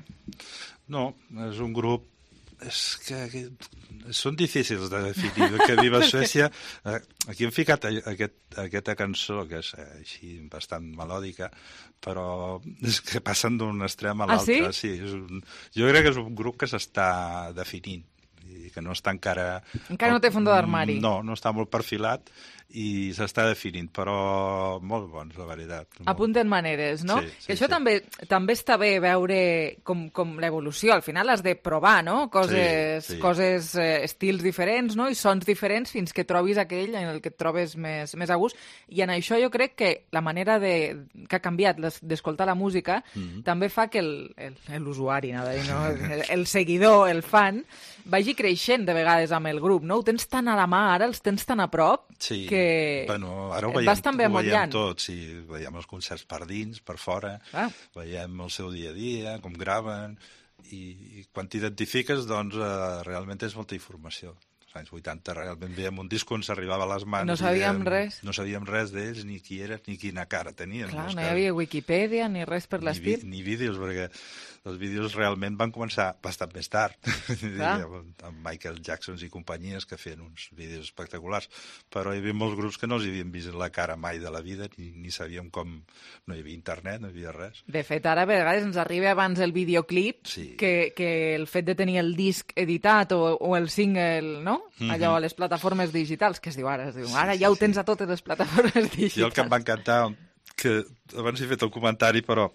No, és un grup... És que, que són difícils de definir. Que Viva Suècia... Aquí hem ficat aquest, aquesta cançó, que és així bastant melòdica, però és que passen d'un extrem a l'altre. Ah, sí? Sí, és un, jo crec que és un grup que s'està definint i que no està encara... Encara no té fondo d'armari. No, no està molt perfilat i s'està definint, però molt bons, la veritat. Molt... Apunten maneres, no? Sí, sí, que això sí. també també està bé veure com, com l'evolució. Al final has de provar, no? Coses, Sí, sí. coses eh, estils diferents, no? I sons diferents fins que trobis aquell en el que et trobes més, més a gust. I en això jo crec que la manera de, que ha canviat les- d'escoltar la música Mhm. també fa que el- el- l'usuari, no? el, el seguidor, el fan, vagi creixent de vegades amb el grup, no? Ho tens tan a la mà ara, els tens tan a prop, Sí, que bueno, ara ho et veiem, vas també ho veiem amollant. tot, sí, veiem els concerts per dins, per fora, Ah. veiem el seu dia a dia, com graven, i, i quan t'identifiques, doncs, eh, realment és molta informació. Als anys vuitanta realment veiem un disc on s'arribava a les mans. No i sabíem dèiem- res. No sabíem res d'ells, ni qui eren, ni quina cara tenien. Clar, en molts no hi casos. havia Wikipedia ni res per ni, vi, l'estil. ni vídeos, perquè els vídeos realment van començar bastant més tard, Clar. amb Michael Jackson i companyies que feien uns vídeos espectaculars, però hi havia molts grups que no els havien vist la cara mai de la vida, ni, ni sabíem com... No hi havia internet, no hi havia res. De fet, ara a vegades ens arriba abans el videoclip Sí. que, que el fet de tenir el disc editat o, o el single, no? Mhm. Allò a les plataformes digitals, que es diu ara, es diu, Sí, ara sí, ja ho sí. tens a totes les plataformes digitals. Jo el que em va encantar, que abans he fet el comentari, però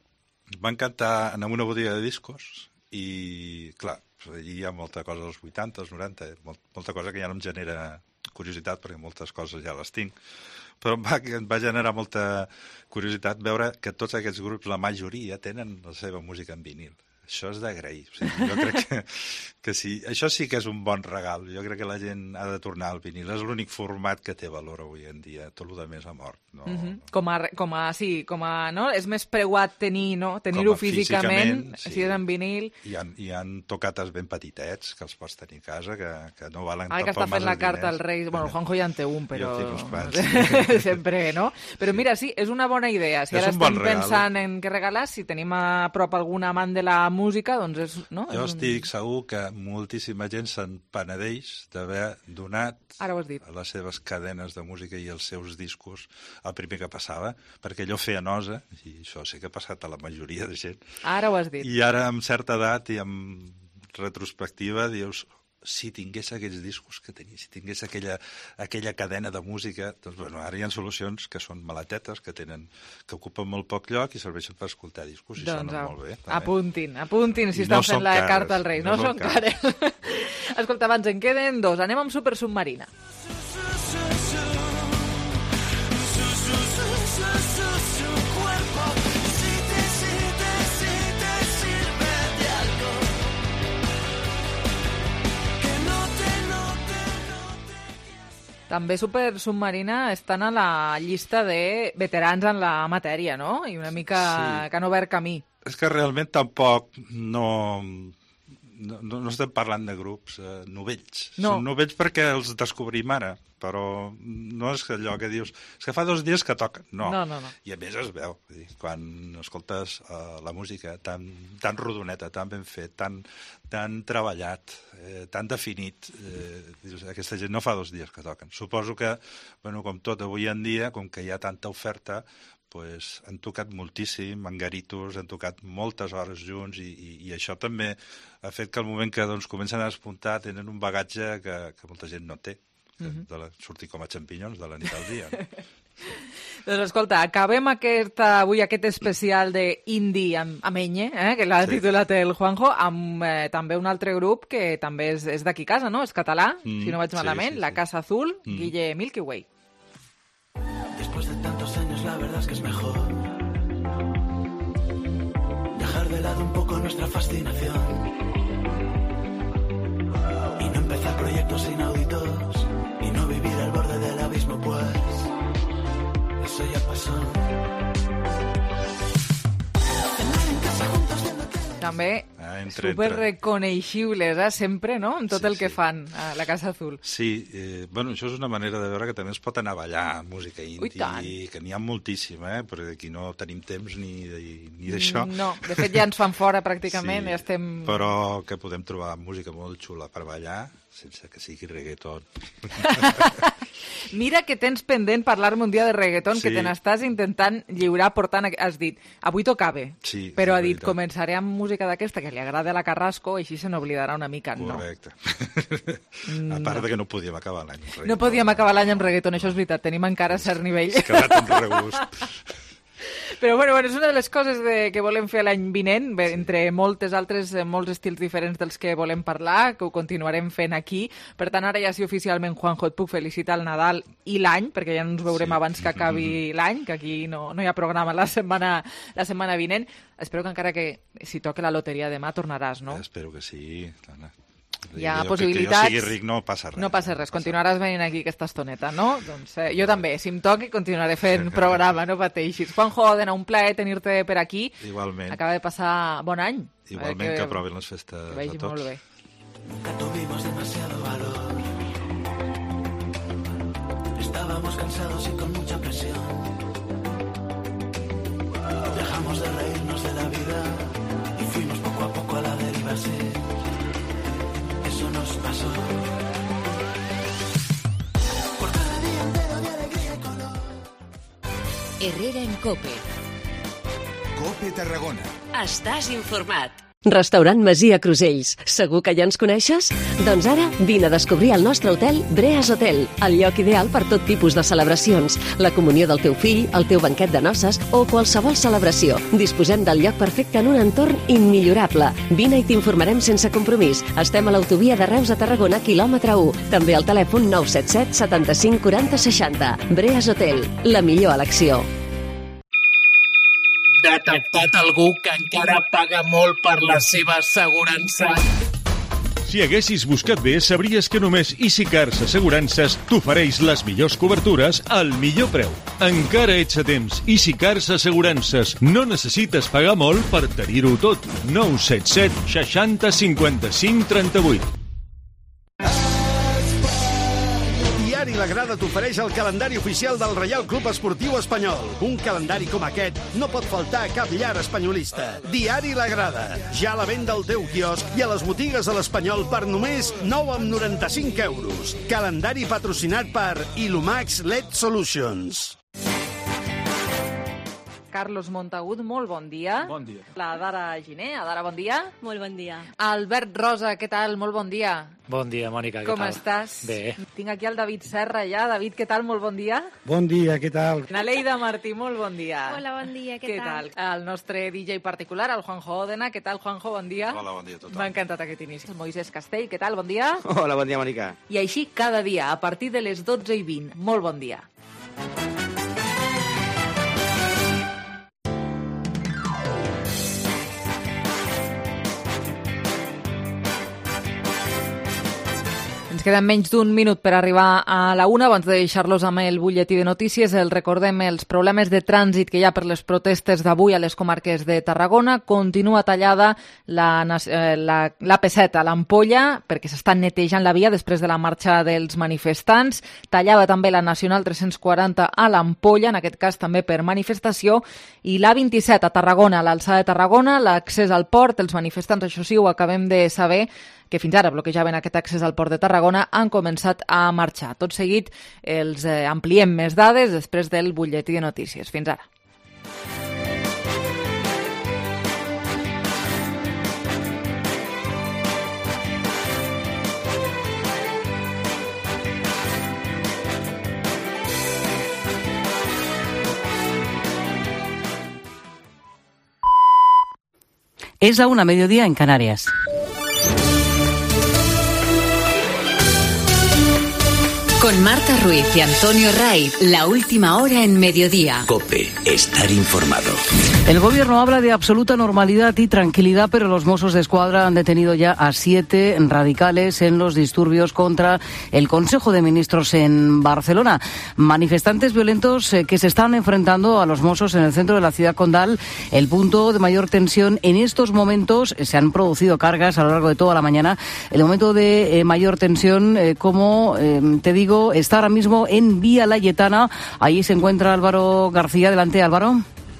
em va encantar anar a una botiga de discos i, clar, allí hi ha molta cosa dels vuitanta, dels noranta, molt, molta cosa que ja no em genera curiositat, perquè moltes coses ja les tinc, però em va, em va generar molta curiositat veure que tots aquests grups, la majoria, tenen la seva música en vinil. Això és d'agrair. O sigui, jo crec que, que sí. Això sí que és un bon regal. Jo crec que la gent ha de tornar al vinil. És l'únic format que té valor avui en dia. Tot el que més ha mort. No? Uh -huh. com, a, com a, sí, com a, no? És més preuat tenir, no? Com Tenir-ho a físicament, físicament, sí. si és en vinil. Hi ha, hi ha tocates ben petitets que els pots tenir a casa, que, que no valen Ai, que tampoc està fent massa la carta diners. als Reis. Bueno, el Juanjo ja en té un, però... Jo tinc uns quants. Sempre, no? Però mira, sí, és una bona idea. Si És ara un bon estem regal. pensant en què regalar, si tenim a prop algun amant de la música, doncs és... No? Jo És un- estic segur que moltíssima gent se'n penedeix d'haver donat Ara ho has dit. a les seves cadenes de música i els seus discos el primer que passava, perquè allò feia nosa, i això sí que ha passat a la majoria de gent. Ara ho has dit. I ara, amb certa edat i amb retrospectiva, dius, si tingués aquells discos que tenia, si tingués aquella, aquella cadena de música, doncs, bueno, ara hi ha solucions que són malatetes, que tenen que ocupen molt poc lloc i serveixen per escoltar discos i Doncs sonen au, molt bé. També. apuntin, apuntin si I no estan fent són la cares, carta als Reis. No, no són són cares. Escolta, abans en queden dos. Anem amb Super Submarina. També Super Submarina estan a la llista de veterans en la matèria, no? I una mica Sí. que han obert camí. És que realment tampoc no, no, no estem parlant de grups eh, novells. No. Són novells perquè els descobrim ara, però no és allò que dius, és que fa dos dies que toquen. No, No, no, no. I a més es veu, vull dir, quan escoltes uh, la música tan, tan rodoneta, tan ben fet, tan, tan treballat, eh, tan definit, eh, dius, aquesta gent no fa dos dies que toquen. Suposo que, bueno, com tot avui en dia, com que hi ha tanta oferta, pues, han tocat moltíssim, en garitos, han tocat moltes hores junts i, i, i això també ha fet que al moment que doncs, comencen a despuntar tenen un bagatge que, que molta gent no té, que, Mhm. de la, sortir com a xampinyons de la nit al dia. No? Doncs escolta, acabem aquest, avui aquest especial d'indie amb, amb Enye, eh, que l'ha Sí. titulat el Juanjo, amb eh, també un altre grup que també és, és d'aquí casa, no? És català, Mm, si no vaig sí, malament, sí, La sí. Casa Azul, Mm. Guille Milky Way. Después de tantos años la verdad es que es mejor dejar de lado un poco nuestra fascinación y no empezar proyectos inauditos y no vivir al borde del abismo, pues eso ya pasó. També Ah, Entre, Super entre... reconeixibles, eh? Sempre, no?, en tot Sí, el que sí. fan a la Casa Azul. Sí, eh, bueno, això és una manera de veure que també es pot anar a ballar música Ui, tant. indie, que n'hi ha moltíssima, eh? Perquè aquí no tenim temps ni, de- ni d'això. No, de fet ja ens fan fora pràcticament, Sí, ja estem... Però que podem trobar música molt xula per ballar, sense que sigui reggaeton. Mira que tens pendent parlar-me un dia de reggaeton, Sí. que te n'estàs intentant lliurar portant... Has dit, avui tocava, Sí, però és ha dit, veritat. començaré amb música d'aquesta que li agrada a la Carrasco, i així se n'oblidarà una mica. No, Correcte. A part de que no podíem acabar l'any. amb reggaeton. no podíem acabar l'any amb reggaeton, això és veritat, tenim encara cert nivell. S'ha quedat amb regust. Però bueno, bueno, és una de les coses de, que volem fer l'any vinent, bé, entre moltes altres, eh, molts estils diferents dels que volem parlar, que ho continuarem fent aquí. Per tant, ara ja sí, oficialment, Juanjo, et puc felicitar el Nadal i l'any, perquè ja no ens veurem Sí. abans que acabi l'any, que aquí no, no hi ha programa la setmana, la setmana vinent. Espero que encara que si toque la loteria demà tornaràs, no? Espero que sí, Anna. Hi ha Jo, possibilitats... Que, que jo sigui ric no passa res. No passa res, continuaràs venint aquí aquesta estoneta, no? Doncs eh, jo també, si em toqui, continuaré fent programa, no pateixis. Juanjo Òdena, un plaer tenir-te per aquí. Igualment. Acaba de passar bon any. Igualment, Eh, que aprovin les festes que vagi a tots. molt bé. Nunca tuvimos demasiado valor. Estábamos cansados y con mucha presión. Dejamos de reírnos de la vida y fuimos poco a poco a la deriva, sí. Eso nos pasó. Por cada día entero de alegría y color. Herrera en Cope. Cope Tarragona. Estàs informat. Restaurant Masia Crusells. Segur que ja ens coneixes? Doncs ara vine a descobrir el nostre hotel Breas Hotel, el lloc ideal per tot tipus de celebracions, la comunió del teu fill, el teu banquet de noces o qualsevol celebració. Disposem del lloc perfecte en un entorn immillorable. Vine i t'informarem sense compromís. Estem a l'autovia de Reus a Tarragona, quilòmetre u. També al telèfon nou set set setanta-cinc quaranta seixanta. Breas Hotel, la millor elecció. Detectat algú que encara paga molt per la seva assegurança. Si haguessis buscat bé, sabries que només EasyCars Assegurances t'ofereix les millors cobertures al millor preu. Encara ets a temps. EasyCars Assegurances. No necessites pagar molt per tenir-ho tot. nou set set seixanta cinquanta-cinc trenta-vuit. Diari La Grada t'ofereix el calendari oficial del Reial Club Esportiu Espanyol. Un calendari com aquest no pot faltar a cap llar espanyolista. Diari La Grada, ja a la venda al teu quiosc i a les botigues de l'Espanyol per només nou coma noranta-cinc euros. Calendari patrocinat per Ilumax L E D Solutions. Carlos Montagut, molt bon dia. Bon dia. La Dara Giner, Adara, bon dia. Molt bon dia. Albert Rosa, què tal? Molt bon dia. Bon dia, Mònica, què Com tal? estàs? Bé. Tinc aquí el David Serra ja. David, què tal? Molt bon dia. Bon dia, què tal? Naleida Martí, molt bon dia. Hola, bon dia, què, Què tal? El nostre D J particular, el Juanjo Òdena. Què tal, Juanjo? Bon dia. Hola, bon dia a tothom. M'ha encantat aquest inici. El Moisés Castell, què tal? Bon dia. Hola, bon dia, Mònica. I així cada dia, a partir de les dotze i vint. Molt bon dia. Ens queden menys d'un minut per arribar a la una. Abans de deixar-los amb el butlletí de notícies, els recordem els problemes de trànsit que hi ha per les protestes d'avui a les comarques de Tarragona. Continua tallada la, eh, la, la P set a l'Ampolla perquè s'està netejant la via després de la marxa dels manifestants. Tallada també la Nacional tres-cents quaranta a l'Ampolla, en aquest cas també per manifestació, i l'A vint-i-set a Tarragona, a l'alçada de Tarragona, l'accés al port. Els manifestants, això sí, ho acabem de saber, que fins ara bloquejaven aquest accés al port de Tarragona, han començat a marxar. Tot seguit els eh, ampliem més dades després del butlletí de notícies. Fins ara. Es la una, mediodía en Canarias. Con Marta Ruiz y Antonio Raiz, la última hora en mediodía. COPE, estar informado. El gobierno habla de absoluta normalidad y tranquilidad, pero los Mossos de Escuadra han detenido ya a siete radicales en los disturbios contra el Consejo de Ministros en Barcelona. Manifestantes violentos eh, que se están enfrentando a los Mossos en el centro de la ciudad condal. El punto de mayor tensión en estos momentos, eh, se han producido cargas a lo largo de toda la mañana. El momento de eh, mayor tensión, eh, como eh, te digo, está ahora mismo en Vía Layetana. Ahí se encuentra Álvaro García. Adelante, Álvaro.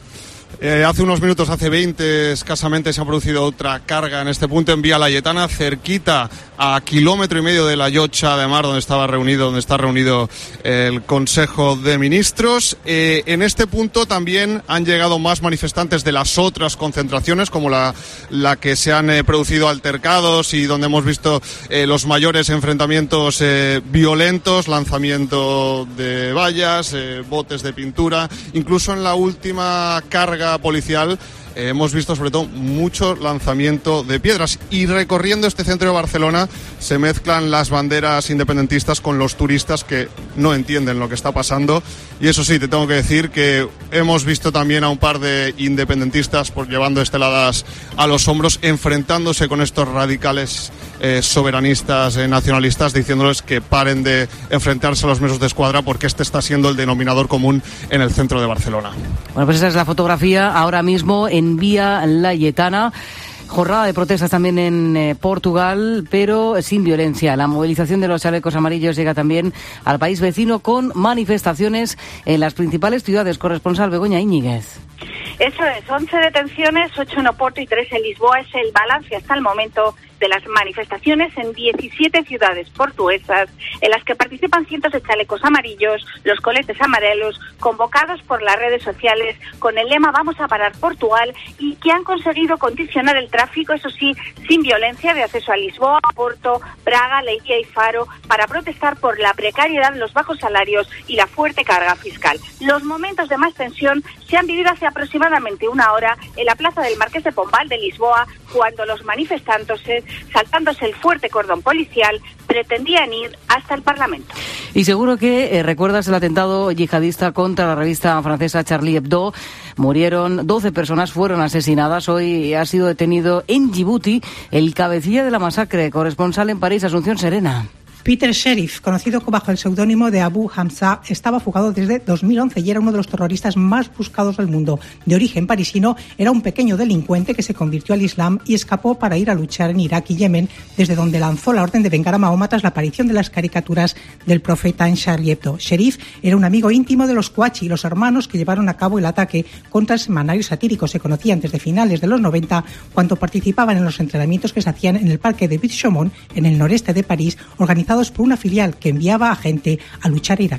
Eh, hace unos minutos, hace veinte escasamente, se ha producido otra carga en este punto en Vía Layetana, cerquita a kilómetro y medio de la Llotja de Mar, donde estaba reunido, donde está reunido el Consejo de Ministros. Eh, en este punto también han llegado más manifestantes de las otras concentraciones, como la, la que se han eh, producido altercados y donde hemos visto eh, los mayores enfrentamientos eh, violentos, lanzamiento de vallas, eh, botes de pintura, incluso en la última carga policial eh, hemos visto sobre todo mucho lanzamiento de piedras, y recorriendo este centro de Barcelona se mezclan las banderas independentistas con los turistas que no entienden lo que está pasando. Y eso sí, te tengo que decir que hemos visto también a un par de independentistas por llevando esteladas a los hombros, enfrentándose con estos radicales eh, soberanistas, eh, nacionalistas, diciéndoles que paren de enfrentarse a los Mossos de Escuadra, porque este está siendo el denominador común en el centro de Barcelona. Bueno, pues esa es la fotografía ahora mismo en Vía Layetana. Jornada de protestas también en eh, Portugal, pero sin violencia. La movilización de los chalecos amarillos llega también al país vecino, con manifestaciones en las principales ciudades. Corresponsal Begoña Íñiguez. Eso es, once detenciones, ocho en Oporto y tres en Lisboa. Es el balance hasta el momento de las manifestaciones en diecisiete ciudades portuguesas, en las que participan cientos de chalecos amarillos, los coletes amarelos, convocados por las redes sociales con el lema "Vamos a parar Portugal", y que han conseguido condicionar el tráfico, eso sí, sin violencia, de acceso a Lisboa, Porto, Braga, Leiria y Faro, para protestar por la precariedad, los bajos salarios y la fuerte carga fiscal. Los momentos de más tensión se han vivido hace aproximadamente una hora en la plaza del Marqués de Pombal de Lisboa, cuando los manifestantes, saltándose el fuerte cordón policial, pretendían ir hasta el Parlamento. Y seguro que eh, recuerdas el atentado yihadista contra la revista francesa Charlie Hebdo. Murieron doce personas, fueron asesinadas. Hoy ha sido detenido en Djibouti el cabecilla de la masacre. Corresponsal en París, Asunción Serena. Peter Sherif, conocido bajo el seudónimo de Abu Hamza, estaba fugado desde dos mil once y era uno de los terroristas más buscados del mundo. De origen parisino, era un pequeño delincuente que se convirtió al Islam y escapó para ir a luchar en Irak y Yemen, desde donde lanzó la orden de vengar a Mahoma tras la aparición de las caricaturas del profeta en Charlie Hebdo. Sherif era un amigo íntimo de los Kouachi, los hermanos que llevaron a cabo el ataque contra el semanario satírico. Se conocían desde finales de los noventa, cuando participaban en los entrenamientos que se hacían en el parque de Butte-Chaumont, en el noreste de París, organizados por una filial que enviaba a gente a luchar a Irak.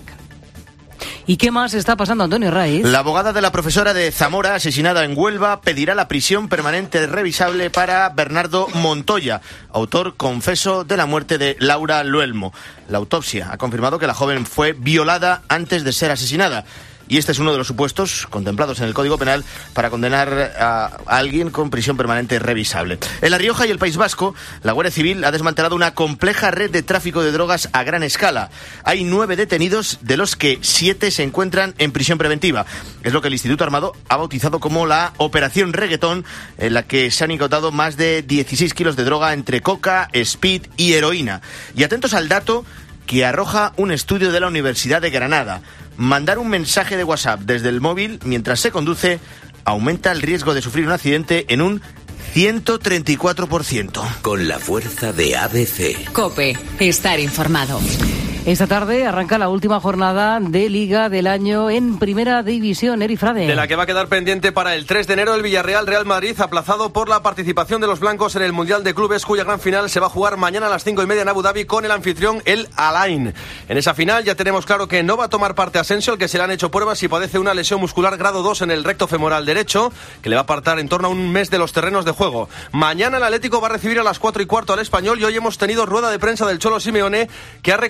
¿Y qué más está pasando, Antonio Raiz? La abogada de la profesora de Zamora, asesinada en Huelva, pedirá la prisión permanente revisable para Bernardo Montoya, autor confeso de la muerte de Laura Luelmo. La autopsia ha confirmado que la joven fue violada antes de ser asesinada. Y este es uno de los supuestos contemplados en el Código Penal para condenar a alguien con prisión permanente revisable. En La Rioja y el País Vasco, la Guardia Civil ha desmantelado una compleja red de tráfico de drogas a gran escala. Hay nueve detenidos, de los que siete se encuentran en prisión preventiva. Es lo que el Instituto Armado ha bautizado como la Operación Reggaetón, en la que se han incautado más de dieciséis kilos de droga entre coca, speed y heroína. Y atentos al dato que arroja un estudio de la Universidad de Granada. Mandar un mensaje de WhatsApp desde el móvil mientras se conduce aumenta el riesgo de sufrir un accidente en un ciento treinta y cuatro por ciento. Con la fuerza de A B C. COPE, estar informado. Esta tarde arranca la última jornada de Liga del año en Primera División. Eri Frade. De la que va a quedar pendiente para el tres de enero el Villarreal-Real Madrid, aplazado por la participación de los blancos en el Mundial de Clubes, cuya gran final se va a jugar mañana a las cinco y media en Abu Dhabi con el anfitrión, el Al-Ain. En esa final ya tenemos claro que no va a tomar parte Asensio, al que se le han hecho pruebas y padece una lesión muscular grado dos en el recto femoral derecho, que le va a apartar en torno a un mes de los terrenos de juego. Mañana el Atlético va a recibir a las cuatro y cuarto al Español, y hoy hemos tenido rueda de prensa del Cholo Simeone, que ha reconocido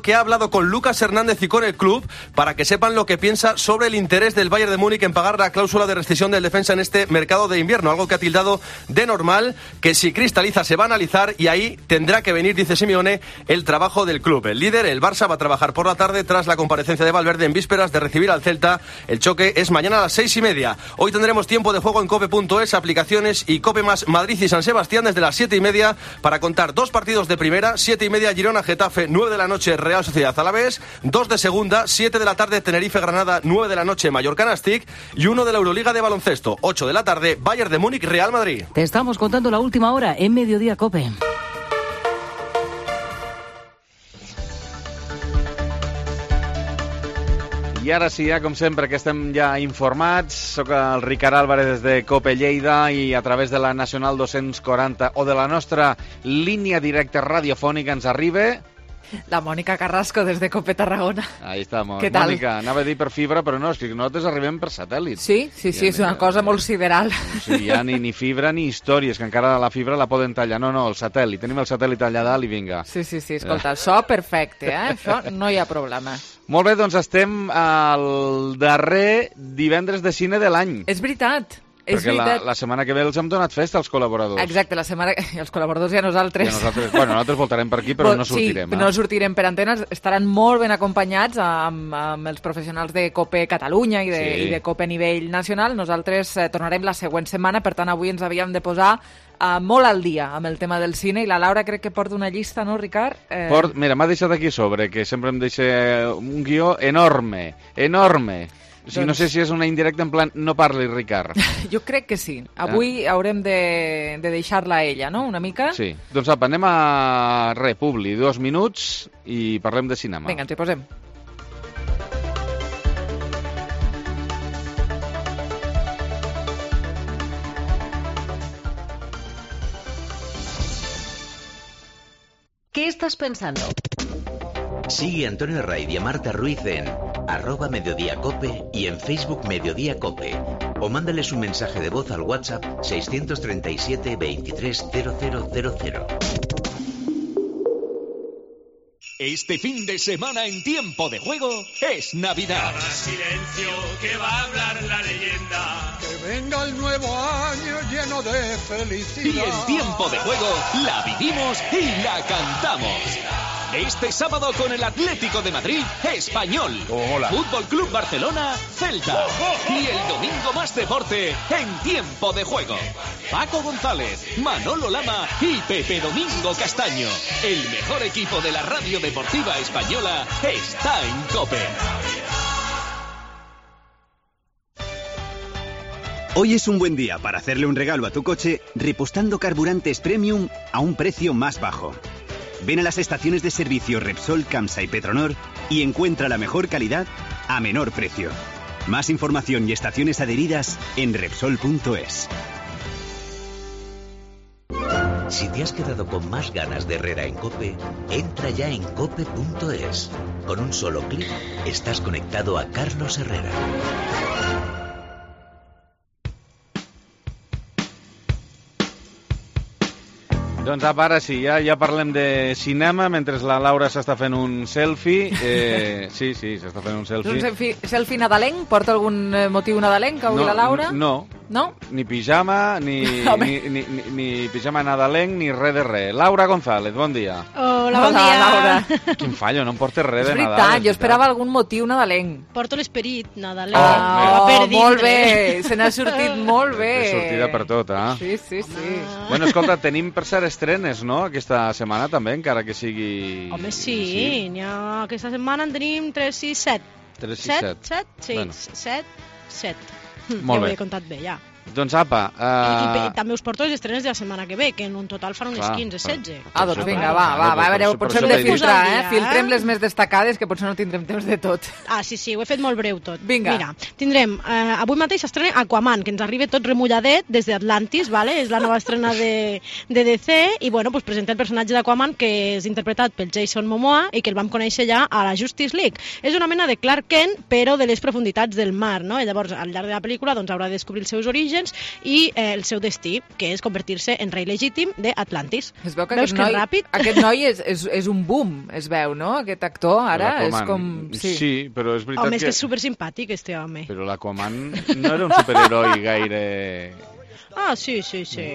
que ha hablado con Lucas Hernández y con el club para que sepan lo que piensa sobre el interés del Bayern de Múnich en pagar la cláusula de rescisión del defensa en este mercado de invierno, algo que ha tildado de normal, que si cristaliza se va a analizar y ahí tendrá que venir, dice Simeone, el trabajo del club. El líder, el Barça, va a trabajar por la tarde tras la comparecencia de Valverde en vísperas de recibir al Celta. El choque es mañana a las seis y media. Hoy tendremos tiempo de juego en cope punto es, aplicaciones y Cope más Madrid y San Sebastián desde las siete y media para contar dos partidos de primera, siete y media Girona Getafe, nueve de la noche Real Sociedad Alavés, dos de segunda, siete de la tarde Tenerife Granada, nueve de la noche Mallorca Nastic y uno de la Euroliga de baloncesto, ocho de la tarde Bayern de Múnich Real Madrid. Te estamos contando la última hora en Mediodía Cope. I ara sí, ja, com sempre, que estem ja informats. Soc el Ricard Álvarez des de Cope Lleida i a través de la Nacional dos-cents quaranta o de la nostra línia directa radiofònica ens arriba... La Mònica Carrasco des de Cope Tarragona. Ahí estamos. Què tal? Mònica, anava a dir per fibra, però no, és que nosaltres arribem per satèl·lit. Sí, sí, sí, és una cosa molt sideral. O sigui, ja ni, ni fibra ni històries, que encara la fibra la poden tallar. No, no, el satèl·lit. Tenim el satèl·lit allà dalt i vinga. Sí, sí, sí, escolta, això perfecte, eh? Això no hi ha problema. Molt bé, doncs estem al darrer divendres de cine de l'any. És veritat. És Perquè la, veritat. la setmana que ve els hem donat festa als col·laboradors. Exacte, la setmana... els col·laboradors i a nosaltres. I a nosaltres, bueno, nosaltres voltarem per aquí, però no sortirem. Sí, eh? no sortirem per antenes. Estaran molt ben acompanyats amb, amb els professionals de Cope Catalunya i de, Sí. i de Cope a nivell nacional. Nosaltres eh, tornarem la següent setmana, per tant, avui ens havíem de posar eh, molt al dia amb el tema del cine, i la Laura crec que porta una llista, no, Ricard? Eh... Port, mira, m'ha deixat aquí sobre, que sempre em deixa un guió enorme, enorme. O sigui, no sé si és una indirecta en plan, no parli, Ricard. Jo crec que sí. Avui ah. haurem de, de deixar-la a ella, no?, una mica. Sí. Doncs apa, anem a re, Publi, dos minuts i parlem de cinema. Vinga, ens hi posem. ¿Qué estás pensando? Sigue a Antonio Raid y a Marta Ruiz en arroba Mediodía Cope y en Facebook Mediodía Cope. O mándales un mensaje de voz al WhatsApp seiscientos treinta y siete veintitrés cero cero cero cero. Este fin de semana en Tiempo de Juego es Navidad. Habrá silencio que va a hablar la leyenda. Que venga el nuevo año lleno de felicidad. Y en Tiempo de Juego la vivimos y la cantamos. Este sábado con el Atlético de Madrid, Español. Oh, hola. Fútbol Club Barcelona, Celta. Y el domingo más deporte en Tiempo de Juego. Paco González, Manolo Lama y Pepe Domingo Castaño. El mejor equipo de la radio deportiva española está en COPE. Hoy es un buen día para hacerle un regalo a tu coche repostando carburantes premium a un precio más bajo. Ven a las estaciones de servicio Repsol, Camsa y Petronor y encuentra la mejor calidad a menor precio. Más información y estaciones adheridas en Repsol punto es. Si te has quedado con más ganas de Herrera en COPE, entra ya en cope punto es. Con un solo clic estás conectado a Carlos Herrera. Doncs apa, ara sí, ja, ja parlem de cinema mentre la Laura s'està fent un selfie. Eh, sí, sí, s'està fent un selfie. Un selfie, selfie nadalenc? Porta algun motiu nadalenc avui no, la Laura? No. No? Ni pijama, ni, ni, ni, ni, ni pijama nadalenc, ni res de res. Laura González, bon dia. Hola, bon dia. Laura. Quin fallo, no em portes res és de veritat, Nadal. jo esperava algun motiu nadalenc. Porto l'esperit nadalenc. Oh, per oh molt dintre. bé, se n'ha sortit molt bé. És sortida per tot, eh? Sí, sí, sí. Bueno, escolta, tenim per cert estrenes, no?, aquesta setmana també, encara que sigui... Home, sí, sí. Ha... aquesta setmana en tenim tres, sis, set. tres, sis, set. set, sí, Bueno. set, set. Molt ja bé. ho he comptat bé, ja. Doncs apa... Uh... I, i, I també us porto les estrenes de la setmana que ve, que en un total fan unes Clar, quinze, setze. Ah, doncs vinga, va, va, va, a veure, potser hem de filtrar, eh? Filtrem les més destacades, que potser no tindrem temps de tot. Ah, sí, sí, ho he fet molt breu tot. Vinga. Mira, tindrem, eh, avui mateix s'estrena Aquaman, que ens arriba tot remulladet des d'Atlantis, vale? És la nova estrena de, de D C, i bueno, pues presenta el personatge d'Aquaman, que és interpretat pel Jason Momoa, i que el vam conèixer ja a la Justice League. És una mena de Clark Kent, però de les profunditats del mar, no? I llavors, al llarg de la pel·lícula, doncs, haurà de descobrir els seus orígens Poppins i eh, el seu destí, que és convertir-se en rei legítim d'Atlantis. Es veu que Veus aquest que noi, ràpid? aquest noi és, és, és un boom, es veu, no? Aquest actor ara és com... Sí. sí, però és veritat Home, és que que... és supersimpàtic, este home. Però l'Aquaman no era un superheroi gaire... Ah, sí, sí, sí.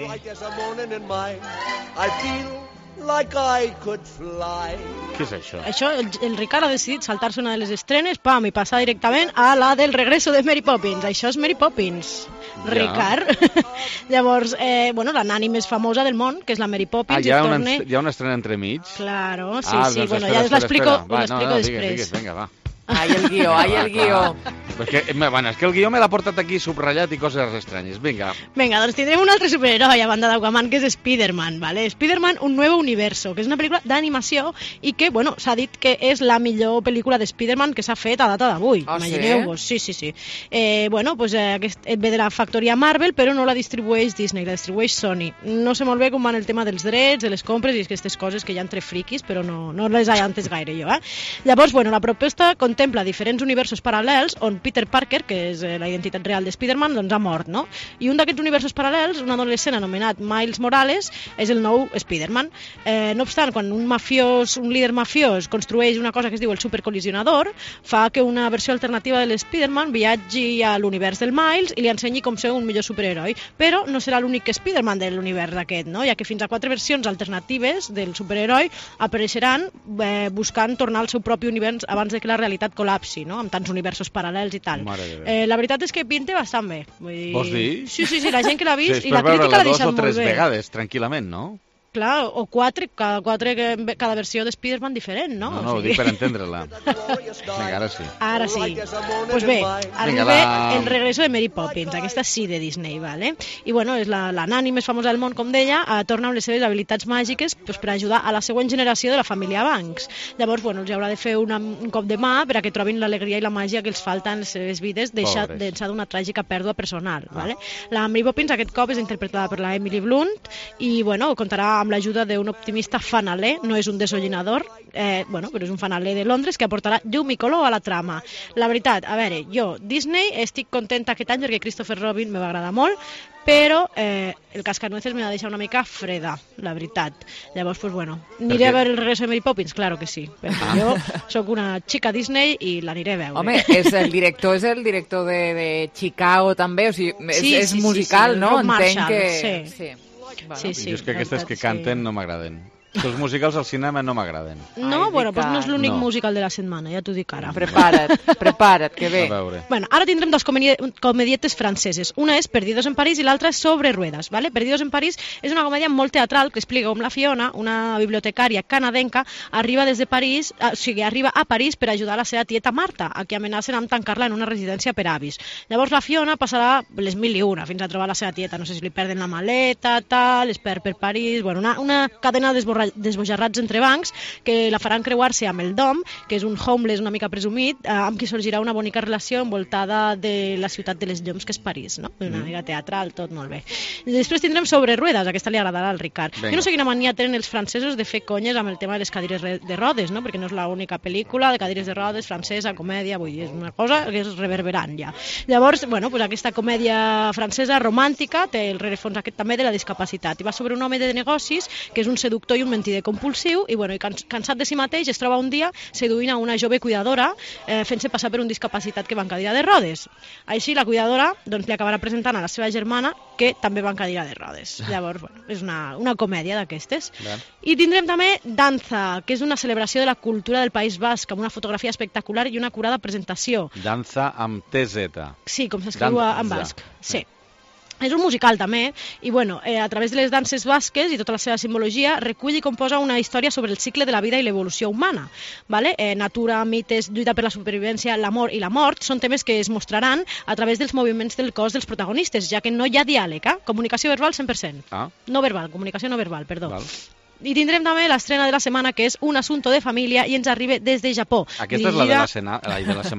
I feel like I could fly. Què és això? Això, el, el Ricard ha decidit saltar-se una de les estrenes, pam, i passar directament a la del regreso de Mary Poppins. Això és Mary Poppins, ja. Ricard. Llavors, eh, bueno, la nani més famosa del món, que és la Mary Poppins, ah, hi ha, es una, torna... hi ha una estrena entremig? Claro, sí, ah, sí, doncs bueno, espera, ja us l'explico Va, no, no, després. digues, digues, vinga, va. Ai, el guió, ai, el guió. Perquè, bueno, és que el guió me l'ha portat aquí subratllat i coses estranyes. Vinga. Vinga, doncs tindrem un altre superheroi a banda d'Aquaman, que és Spider-Man, ¿vale? Spider-Man, un nuevo universo, que és una pel·lícula d'animació i que, bueno, s'ha dit que és la millor pel·lícula de Spider-Man que s'ha fet a data d'avui. Ah, imagineu-vos, sí, sí, sí. Eh, bueno, pues, eh, aquest ve de la factoria Marvel, però no la distribueix Disney, la distribueix Sony. No sé molt bé com van el tema dels drets, de les compres i aquestes coses que hi ha entre friquis, però no, no les he entès gaire jo, eh? Llavors, bueno, la proposta contempla diferents universos paral·lels on Peter Parker, que és la identitat real de Spider-Man, doncs ha mort, no? I un d'aquests universos paral·lels, un adolescent anomenat Miles Morales, és el nou Spider-Man. Eh, no obstant, quan un mafiós, un líder mafiós construeix una cosa que es diu el supercol·lisionador, fa que una versió alternativa de l'Spider-Man viatgi a l'univers del Miles i li ensenyi com ser un millor superheroi. Però no serà l'únic Spider-Man de l'univers aquest, no? Ja que fins a quatre versions alternatives del superheroi apareixeran eh, buscant tornar al seu propi univers abans de que la realitat col·lapsi, no? Amb tants universos paral·lels i tal. Eh, la veritat és que pinta bastant bé. Vull dir... Vols dir? Sí, sí, sí, la gent que l'ha vist sí, i la crítica l'ha deixat molt bé. dos o tres vegades, tranquil·lament, no? Clar, o quatre, cada, quatre, cada versió de Spider-Man diferent, no? No, no, o sigui... ho dic per entendre-la. Vinga, ara sí. Ara sí. Doncs pues bé, arriba la... el regreso de Mary Poppins, aquesta sí de Disney, ¿vale? I bueno, és la, la nani més famosa del món, com deia, a torna amb les seves habilitats màgiques pues, per ajudar a la següent generació de la família Banks. Llavors, bueno, els haurà de fer una, un cop de mà per a que trobin l'alegria i la màgia que els falta en les seves vides d'ençà d'una tràgica pèrdua personal, ah. ¿vale? La Mary Poppins aquest cop és interpretada per la Emily Blunt i, bueno, contarà amb l'ajuda d'un optimista fanaler, no és un desollinador, eh, bueno, però és un fanaler de Londres que aportarà llum i color a la trama. La veritat, a veure, jo, Disney, estic contenta aquest any perquè Christopher Robin me va agradar molt, però eh, el Cascanueces me va deixar una mica freda, la veritat. Llavors, pues bueno, aniré a veure el regreso de Mary Poppins? Claro que sí, perquè jo sóc una xica Disney i l'aniré a veure. Home, és el director és el director de, de Chicago també, o sigui, és, sí, és sí, musical, sí, sí, no? Entenc Marshall, que... Sí, sí. Bueno, sí, sí, jo és que aquestes que canten no m'agraden. Els musicals al cinema no m'agraden. No, Ai, bueno, pues no és l'únic no. musical de la setmana, ja t'ho dic ara. Prepara't, prepara't, que bé. Bueno, ara tindrem dos comedi comedietes franceses. Una és Perdidos en París i l'altra és Sobre Ruedas. ¿Vale? Perdidos en París és una comèdia molt teatral que explica com la Fiona, una bibliotecària canadenca, arriba des de París, o sigui, arriba a París per ajudar la seva tieta Marta, a qui amenacen amb tancar-la en una residència per avis. Llavors la Fiona passarà les mil i una fins a trobar la seva tieta. No sé si li perden la maleta, tal, es perd per París... Bueno, una, una cadena d'esbojarrats entre bancs que la faran creuar-se amb el Dom, que és un homeless una mica presumit, eh, amb qui sorgirà una bonica relació envoltada de la ciutat de les llums, que és París, no? Una mica teatral, tot molt bé. I després tindrem Sobre Ruedas, aquesta li agradarà al Ricard. Venga. Jo no sé quina mania tenen els francesos de fer conyes amb el tema de les cadires de rodes, no? Perquè no és l'única pel·lícula de cadires de rodes francesa, comèdia, vull dir, és una cosa que és reverberant ja. Llavors, bueno, pues aquesta comèdia francesa romàntica té el rerefons aquest també de la discapacitat i va sobre un home de negocis que és un seductor i un mentider compulsiu i, bueno, i cansat de si mateix es troba un dia seduint a una jove cuidadora eh, fent-se passar per un discapacitat que va en cadira de rodes. Així la cuidadora doncs, li acabarà presentant a la seva germana que també va en cadira de rodes. Llavors, bueno, és una, una comèdia d'aquestes. I tindrem també Danza, que és una celebració de la cultura del País Basc amb una fotografia espectacular i una curada presentació. Danza amb T Z. Sí, com s'escriu en basc. Sí. És un musical també, i bueno, eh, a través de les danses basques i tota la seva simbologia recull i composa una història sobre el cicle de la vida i l'evolució humana. ¿Vale? Eh, natura, mites, lluita per la supervivència, l'amor i la mort són temes que es mostraran a través dels moviments del cos dels protagonistes, ja que no hi ha diàleg, eh? Comunicació verbal cent per cent. Ah. No verbal, comunicació no verbal, perdó. Val. I tindrem també l'estrena de la setmana, que és Un assunto de família, i ens arriba des de Japó. Aquesta dirigida... és la de la, sena... la de la setmana?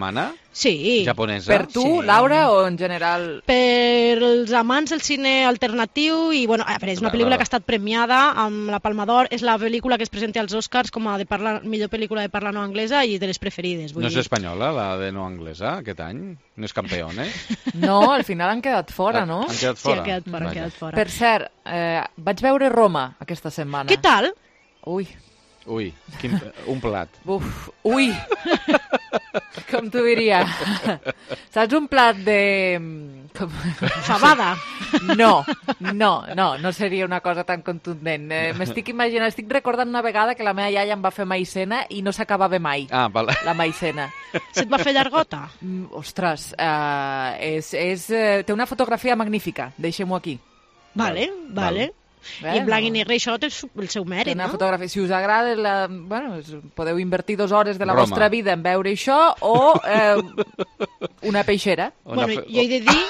Sí. Japonesa? Per tu, Sí. Laura, o en general? Per els amants del cine alternatiu i, bueno, a veure, és una Va, pel·lícula va, va. que ha estat premiada amb la Palma d'Or, és la pel·lícula que es presenta als Oscars com a de parla, millor pel·lícula de parla no anglesa i de les preferides. Vull No és dir. espanyola, la de no anglesa, aquest any? No és campione? No, al final han quedat fora, no? Han quedat Sí, fora? ha quedat fora, ha Vaja. quedat fora. Per cert, eh, vaig veure Roma aquesta setmana. Què tal? Ui, Ui, quin, un plat. uf, ui. Com t'ho diria? Saps un plat de... Com... Fabada. No, no, no, no seria una cosa tan contundent. Eh, M'estic imaginant, estic recordant una vegada que la meva iaia em va fer maicena i no s'acabava mai, Ah, val. la maicena. Se't va fer llargota? Mm, ostres, eh, és, és, eh, té una fotografia magnífica, deixem-ho aquí. Vale, vale. Eh, I en blanc no. i negre això té el seu Té mèrit, una no? fotografia, si us agrada, la, bueno, és- podeu invertir dues hores de la Roma. vostra vida en veure això o eh, una peixera. Una Bueno, fe- jo he de dir...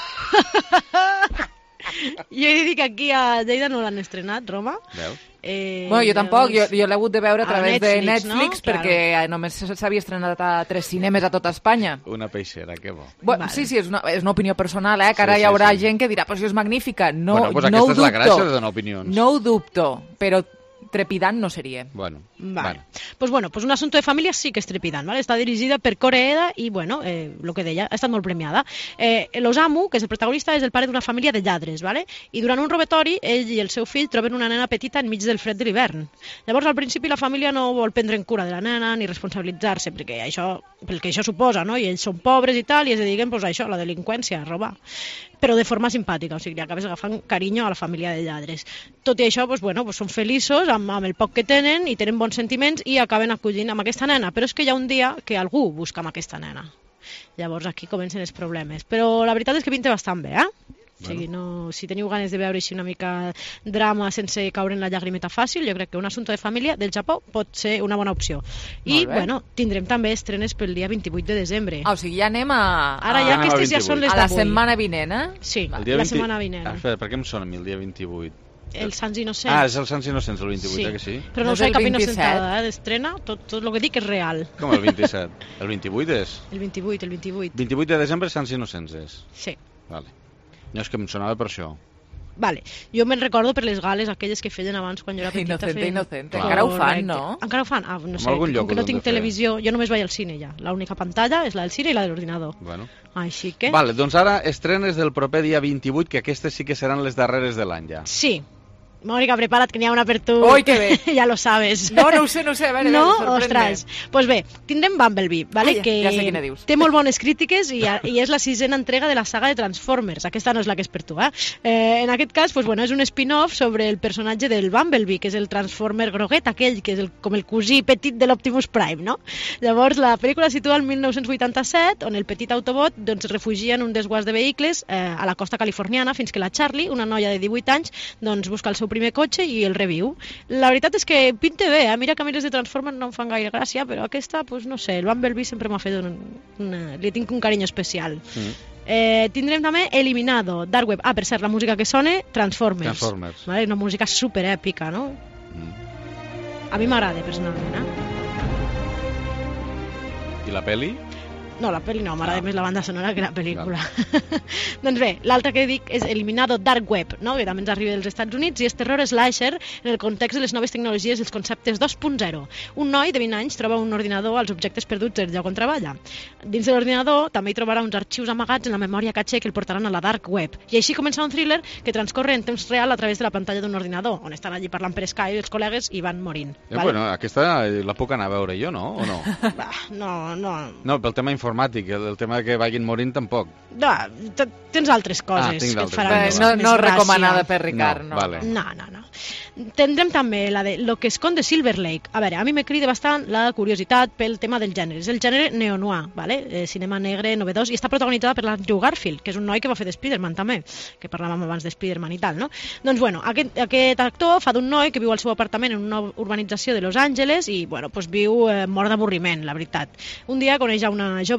jo he de dir que aquí a Lleida no l'han estrenat, Roma. Veus? Eh, Bueno, jo tampoc, jo, jo l'he hagut de veure a A través de Netflix, Netflix no? perquè eh, només s'havia estrenat a tres cinemes a tota Espanya. Una peixera, que bo. Bueno, Vale. sí, sí, és una, és una opinió personal, eh? Que ara Sí, hi sí, haurà sí. gent que dirà, però si és magnífica. No, Bueno, pues no aquesta ho és la dubto. gràcia de donar opinions. No ho dubto, però trepidant no seria. Bueno, Vale. Pues bueno, pues un asunto de família sí que és trepidant, ¿vale? Està dirigida per Coreeda i, bueno, eh, lo que deia, ha estat molt premiada. Eh, L'Osamu, que és el protagonista, és el pare d'una família de lladres, ¿vale? I durant un robatori, ell i el seu fill troben una nena petita enmig del fred de l'hivern. Llavors, al principi, la família no vol prendre en cura de la nena ni responsabilitzar-se, perquè això, pel que això suposa, no? I ells són pobres i tal, i es dediquen, pues, a això, a la delinqüència, a robar. Però de forma simpàtica, o sigui, li acabes agafant carinyo a la família de lladres. Tot i això, pues, bueno, pues, són feliços amb, amb el poc que tenen i tenen bons sentiments i acaben acollint amb aquesta nena. Però és que hi ha un dia que algú busca amb aquesta nena. Llavors aquí comencen els problemes. Però la veritat és que pinta bastant bé, eh? O sigui, no, si teniu ganes de veure així una mica drama sense caure en la llagrimeta fàcil, jo crec que un assumpte de família del Japó pot ser una bona opció. I, Molt bé. bueno, tindrem també estrenes pel dia vint-i-vuit de desembre. Ah, o sigui, ja anem a... Ara a- ja aquestes ja són les a la d'avui. setmana vinent, eh? Sí, El dia la vint setmana vinent. Ah, espera, per què em sona a mi el dia vint-i-vuit? Els Sants Innocents. Ah, és el Sants Innocents, el vint-i-vuit, Sí. eh, que sí? Però no, No us és faig el cap vint-i-set? innocentada, eh, d'estrena. Tot, tot el que dic és real. Com el vint-i-set? El vint-i-vuit és? El vint-i-vuit, el vint-i-vuit. vint-i-vuit de desembre, Sants Innocents és. Sí. Vale. No, és que em sonava per això. Vale. Jo me'n recordo per les gales aquelles que feien abans quan jo era petita. Inocente, feien- inocente. Encara ho fan, Correcte. no? Encara ho fan? Ah, no sé, algun lloc com que no ho deuen tinc de fer. televisió, jo només vaig al cine ja. L'única pantalla és la del cine i la de l'ordinador. Bueno. Així que... Vale, doncs ara estrenes del proper dia vint-i-vuit, que aquestes sí que seran les darreres de l'any ja. Sí. Mònica, prepara't, que n'hi ha una per tu. Ui, que bé. Ja lo sabes. No, no ho sé, no ho sé. A veure, No? a veure, sorprèn-me. Ostres. Doncs pues bé, tindrem Bumblebee, vale? Ah, ja- que ja sé quina dius. té molt bones crítiques i, i és la sisena entrega de la saga de Transformers. Aquesta no és la que és per tu, eh? eh en aquest cas, pues, bueno, és un spin-off sobre el personatge del Bumblebee, que és el Transformer groguet, aquell que és el, com el cosí petit de l'Optimus Prime, no? Llavors, la pel·lícula es situa al mil nou-cents vuitanta-set, on el petit Autobot doncs, es refugia en un desguàs de vehicles eh, a la costa californiana, fins que la Charlie, una noia de divuit anys, doncs, busca el seu primer cotxe i el reviu. La veritat és que pinta bé, eh? Mira que a mi les de Transformers no em fan gaire gràcia, però aquesta, pues, no sé, el Bumblebee sempre m'ha fet un, una... li tinc un carinyo especial. Mm. Eh, tindrem també Eliminado, Dark Web. Ah, per cert, la música que sona, Transformers. Transformers. Vale? Una música super èpica, no? Mm. A mi m'agrada, personalment, eh? I la peli? No, la pel·li no, m'agrada Ah. més la banda sonora que la pel·lícula. Doncs bé, l'altre que dic és Eliminado Dark Web, no? Que també ens arriba dels Estats Units i és terror slasher en el context de les noves tecnologies i els conceptes dos punt zero. Un noi de vint anys troba un ordinador als objectes perduts del lloc on treballa. Dins de l'ordinador també hi trobarà uns arxius amagats en la memòria caché que el portaran a la Dark Web. I així comença un thriller que transcorre en temps real a través de la pantalla d'un ordinador, on estan allí parlant per Skype els col·legues i van morint. Eh, bueno, aquesta la puc anar a veure jo, no? O no? Va, no, no... No, pel tema informàtic, el, el tema que vagin morint tampoc. No, t- tens altres coses Ah, tinc que et d'altres faran coses. més, No, més no gràcia. recomanada per Ricard, No, no. vale. No, no, no. Tindrem també la de Lo que esconde Silver Lake. A veure, a mi me crida bastant la curiositat pel tema del gènere. És el gènere neo-noir, ¿vale? Eh, cinema negre, novedós, i està protagonitzada per l'Andrew Garfield, que és un noi que va fer de Spider-Man també, que parlàvem abans de Spider-Man i tal, no? Doncs, bueno, aquest, aquest actor fa d'un noi que viu al seu apartament en una urbanització de Los Angeles i, bueno, pues viu eh, mort d'avorriment, la veritat. Un dia coneix a una jove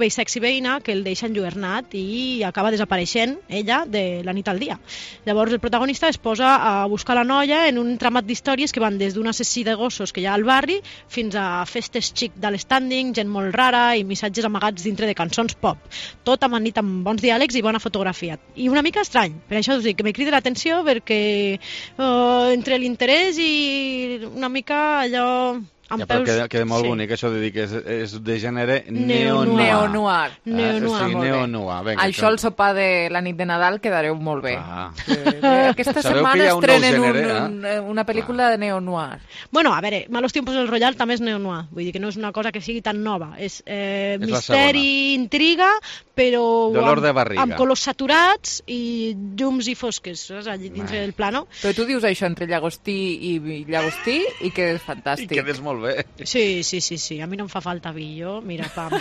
jove i sexy veïna que el deixa enlluernat i acaba desapareixent ella de la nit al dia. Llavors el protagonista es posa a buscar la noia en un tramat d'històries que van des d'un assassí de gossos que hi ha al barri fins a festes xic de l'standing, gent molt rara i missatges amagats dintre de cançons pop. Tot amanit amb bons diàlegs i bona fotografia. I una mica estrany, per això us dic que me crida l'atenció perquè uh, entre l'interès i una mica allò... Ja, però queda, queda molt sí. bonic això de dir que és, és de gènere neo-noir. neo-noir. Neo-noir. Sí, neo-noir. Venga, això al sopar de la nit de Nadal quedareu molt bé. Ah. Aquesta Sabeu setmana un estrenen gènere, un, un, una pel·lícula ah. de neo-noir. Bueno, a veure, Malos tiempos del Royal també és neo-noir. Vull dir que no és una cosa que sigui tan nova. És, eh, és misteri, intriga, però dolor de amb, barriga. amb colors saturats i llums i fosques, saps? Allí dintre del plano. Però tu dius això entre llagostí i llagostí i quedes fantàstic. I quedes molt bé. Sí, sí, sí, sí. A mi no em fa falta vi. Jo, mira, pam.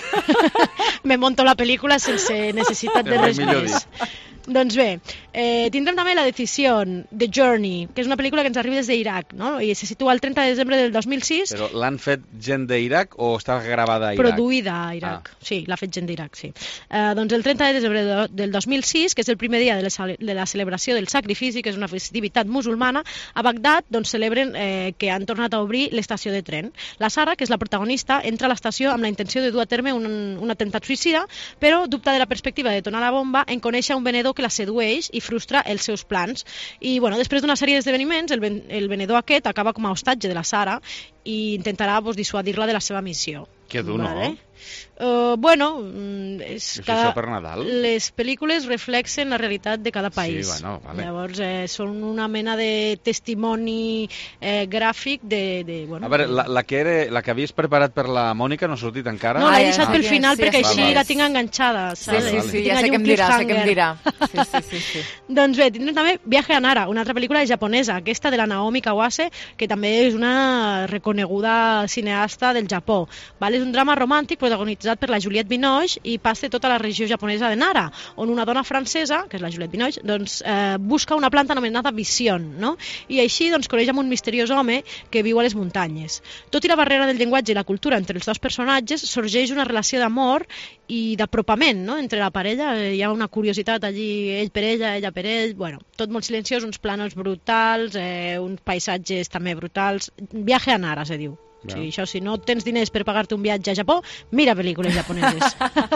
Me monto la pel·lícula sense necessitat de res més. Doncs bé, eh, tindrem també La Decisió, The Journey, que és una pel·lícula que ens arriba des d'Iraq, no? I se situa el trenta de desembre del dos mil sis. Però l'han fet gent d'Iraq o està gravada a Iraq? Produïda a Iraq, ah. sí, l'ha fet gent d'Iraq, sí. Eh, doncs el trenta de desembre del dos mil sis, que és el primer dia de la, de la celebració del sacrifici, que és una festivitat musulmana, a Bagdad doncs, celebren eh, que han tornat a obrir l'estació de tren. La Sara, que és la protagonista, entra a l'estació amb la intenció de dur a terme un, un atemptat suïcida, però dubta de la perspectiva de tornar la bomba en conèixer un venedor que la sedueix i frustra els seus plans. I bueno, després d'una sèrie d'esdeveniments, el, ven el venedor aquest acaba com a hostatge de la Sara i intentarà pues, dissuadir-la de la seva missió. Que dur, vale? no? Uh, bueno, és, és cada, això per Nadal? les pel·lícules reflexen la realitat de cada país. Sí, bueno, vale. Llavors eh, són una mena de testimoni eh, gràfic de... de bueno, a veure, la, la, que era, la que havies preparat per la Mònica no ha sortit encara? No, l'he deixat ah, pel sí, final sí, perquè sí, així sí. la tinc enganxada. Sí, sí, sí, ja sé què em dirà, sé què em dirà. Sí, sí, sí, sí. Doncs bé, tindrem també Viaje a Nara, una altra pel·lícula japonesa, aquesta de la Naomi Kawase, que també és una reconeguda cineasta del Japó. Vale? És un drama romàntic protagonitzat per la Juliette Binoche i passa tota la regió japonesa de Nara, on una dona francesa, que és la Juliette Binoche, doncs, eh, busca una planta anomenada Vision, no? I així doncs, coneix amb un misteriós home que viu a les muntanyes. Tot i la barrera del llenguatge i la cultura entre els dos personatges, sorgeix una relació d'amor i d'apropament, no? Entre la parella. Hi ha una curiositat allí, ell per ella, ella per ell, bueno, tot molt silenciós, uns plànols brutals, eh, uns paisatges també brutals. Viaje a Nara, se diu. No. Sí, això, si no tens diners per pagar-te un viatge a Japó, mira pel·lícules japoneses.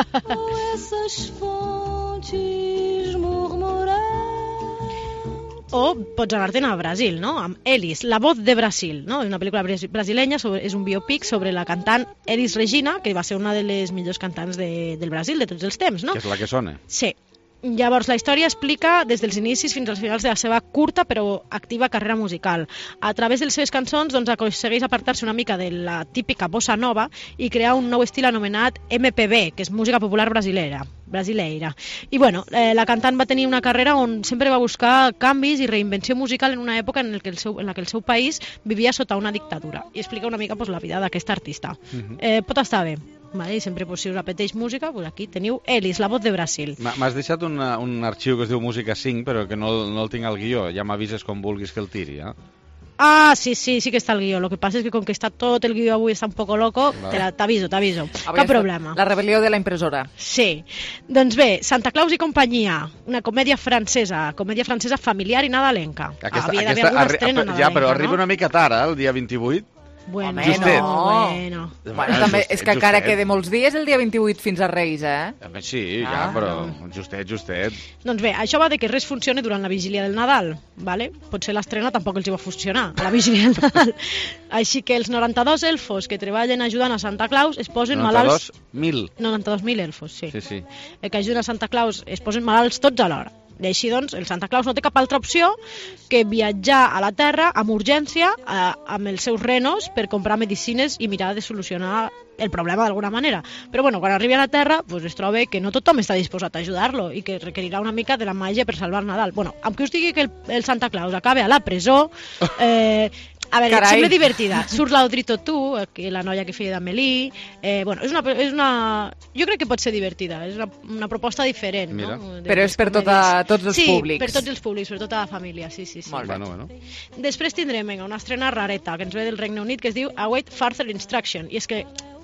O pots anar-te'n a Brasil, no? Amb Elis, La voz de Brasil, no? És una pel·lícula brasilenya, sobre, és un biopic sobre la cantant Elis Regina, que va ser una de les millors cantants de, del Brasil de tots els temps, no? Que és la que sona. Sí. Llavors, la història explica des dels inicis fins als finals de la seva curta però activa carrera musical. A través de les seves cançons doncs, aconsegueix apartar-se una mica de la típica bossa nova i crear un nou estil anomenat M P B, que és música popular brasilera. brasileira. I bueno, eh, la cantant va tenir una carrera on sempre va buscar canvis i reinvenció musical en una època en, el que el seu, en la que el seu país vivia sota una dictadura. I explica una mica pues, la vida d'aquesta artista. Uh-huh. eh, pot estar bé. Vale? I sempre pues, si us apeteix música, pues aquí teniu Elis, La voz de Brasil. M'has deixat una, un arxiu que es diu Música cinc, però que no, no el tinc al guió. Ja m'avises com vulguis que el tiri, eh? Ah, sí, sí, sí que està el guió. Lo que passa és que com que està tot el guió avui està un poco loco, vale. T'aviso, t'aviso. Cap problema. La rebel·lió de la impressora. Sí. Doncs bé, Santa Claus i companyia, una comèdia francesa, comèdia francesa familiar i nadalenca. Aquesta, Havia d'haver alguna estrena nadalenca, ja, però arriba no? una mica tard, eh, el dia vint-i-vuit. Bueno, justet. no, bueno. Bueno, també és que encara queda molts dies el dia vint-i-vuit fins a Reis, eh? Sí, ja, ah, però no. justet, justet. Doncs bé, això va de que res funcioni durant la vigília del Nadal, vale? Potser l'estrena tampoc els hi va funcionar, a la vigília del Nadal. Així que els noranta-dos elfos que treballen ajudant a Santa Claus es posen malalts... noranta-dos mil. noranta-dos mil elfos, sí. Sí, sí. Eh, que ajuden a Santa Claus es posen malalts tots alhora. I així, doncs, el Santa Claus no té cap altra opció que viatjar a la Terra amb urgència eh, amb els seus renos per comprar medicines i mirar de solucionar el problema d'alguna manera. Però bueno, quan arribi a la Terra pues, es troba que no tothom està disposat a ajudar-lo i que requerirà una mica de la màgia per salvar Nadal. Bueno, amb que us digui que el, el Santa Claus acabe a la presó... Eh, A veure, Carai. sembla divertida. Surt l'Audrito Tu, la noia que feia d'Amélie. Eh, bueno, és una, és una... Jo crec que pot ser divertida. És una, una proposta diferent. Mira. No? De, Però és per tota, tots els sí, públics. Sí, per tots els públics, per tota la família. Sí, sí, sí. Molt bé. Bueno, bueno. Després tindrem venga, una estrena rareta que ens ve del Regne Unit que es diu Await Further Instruction. I és que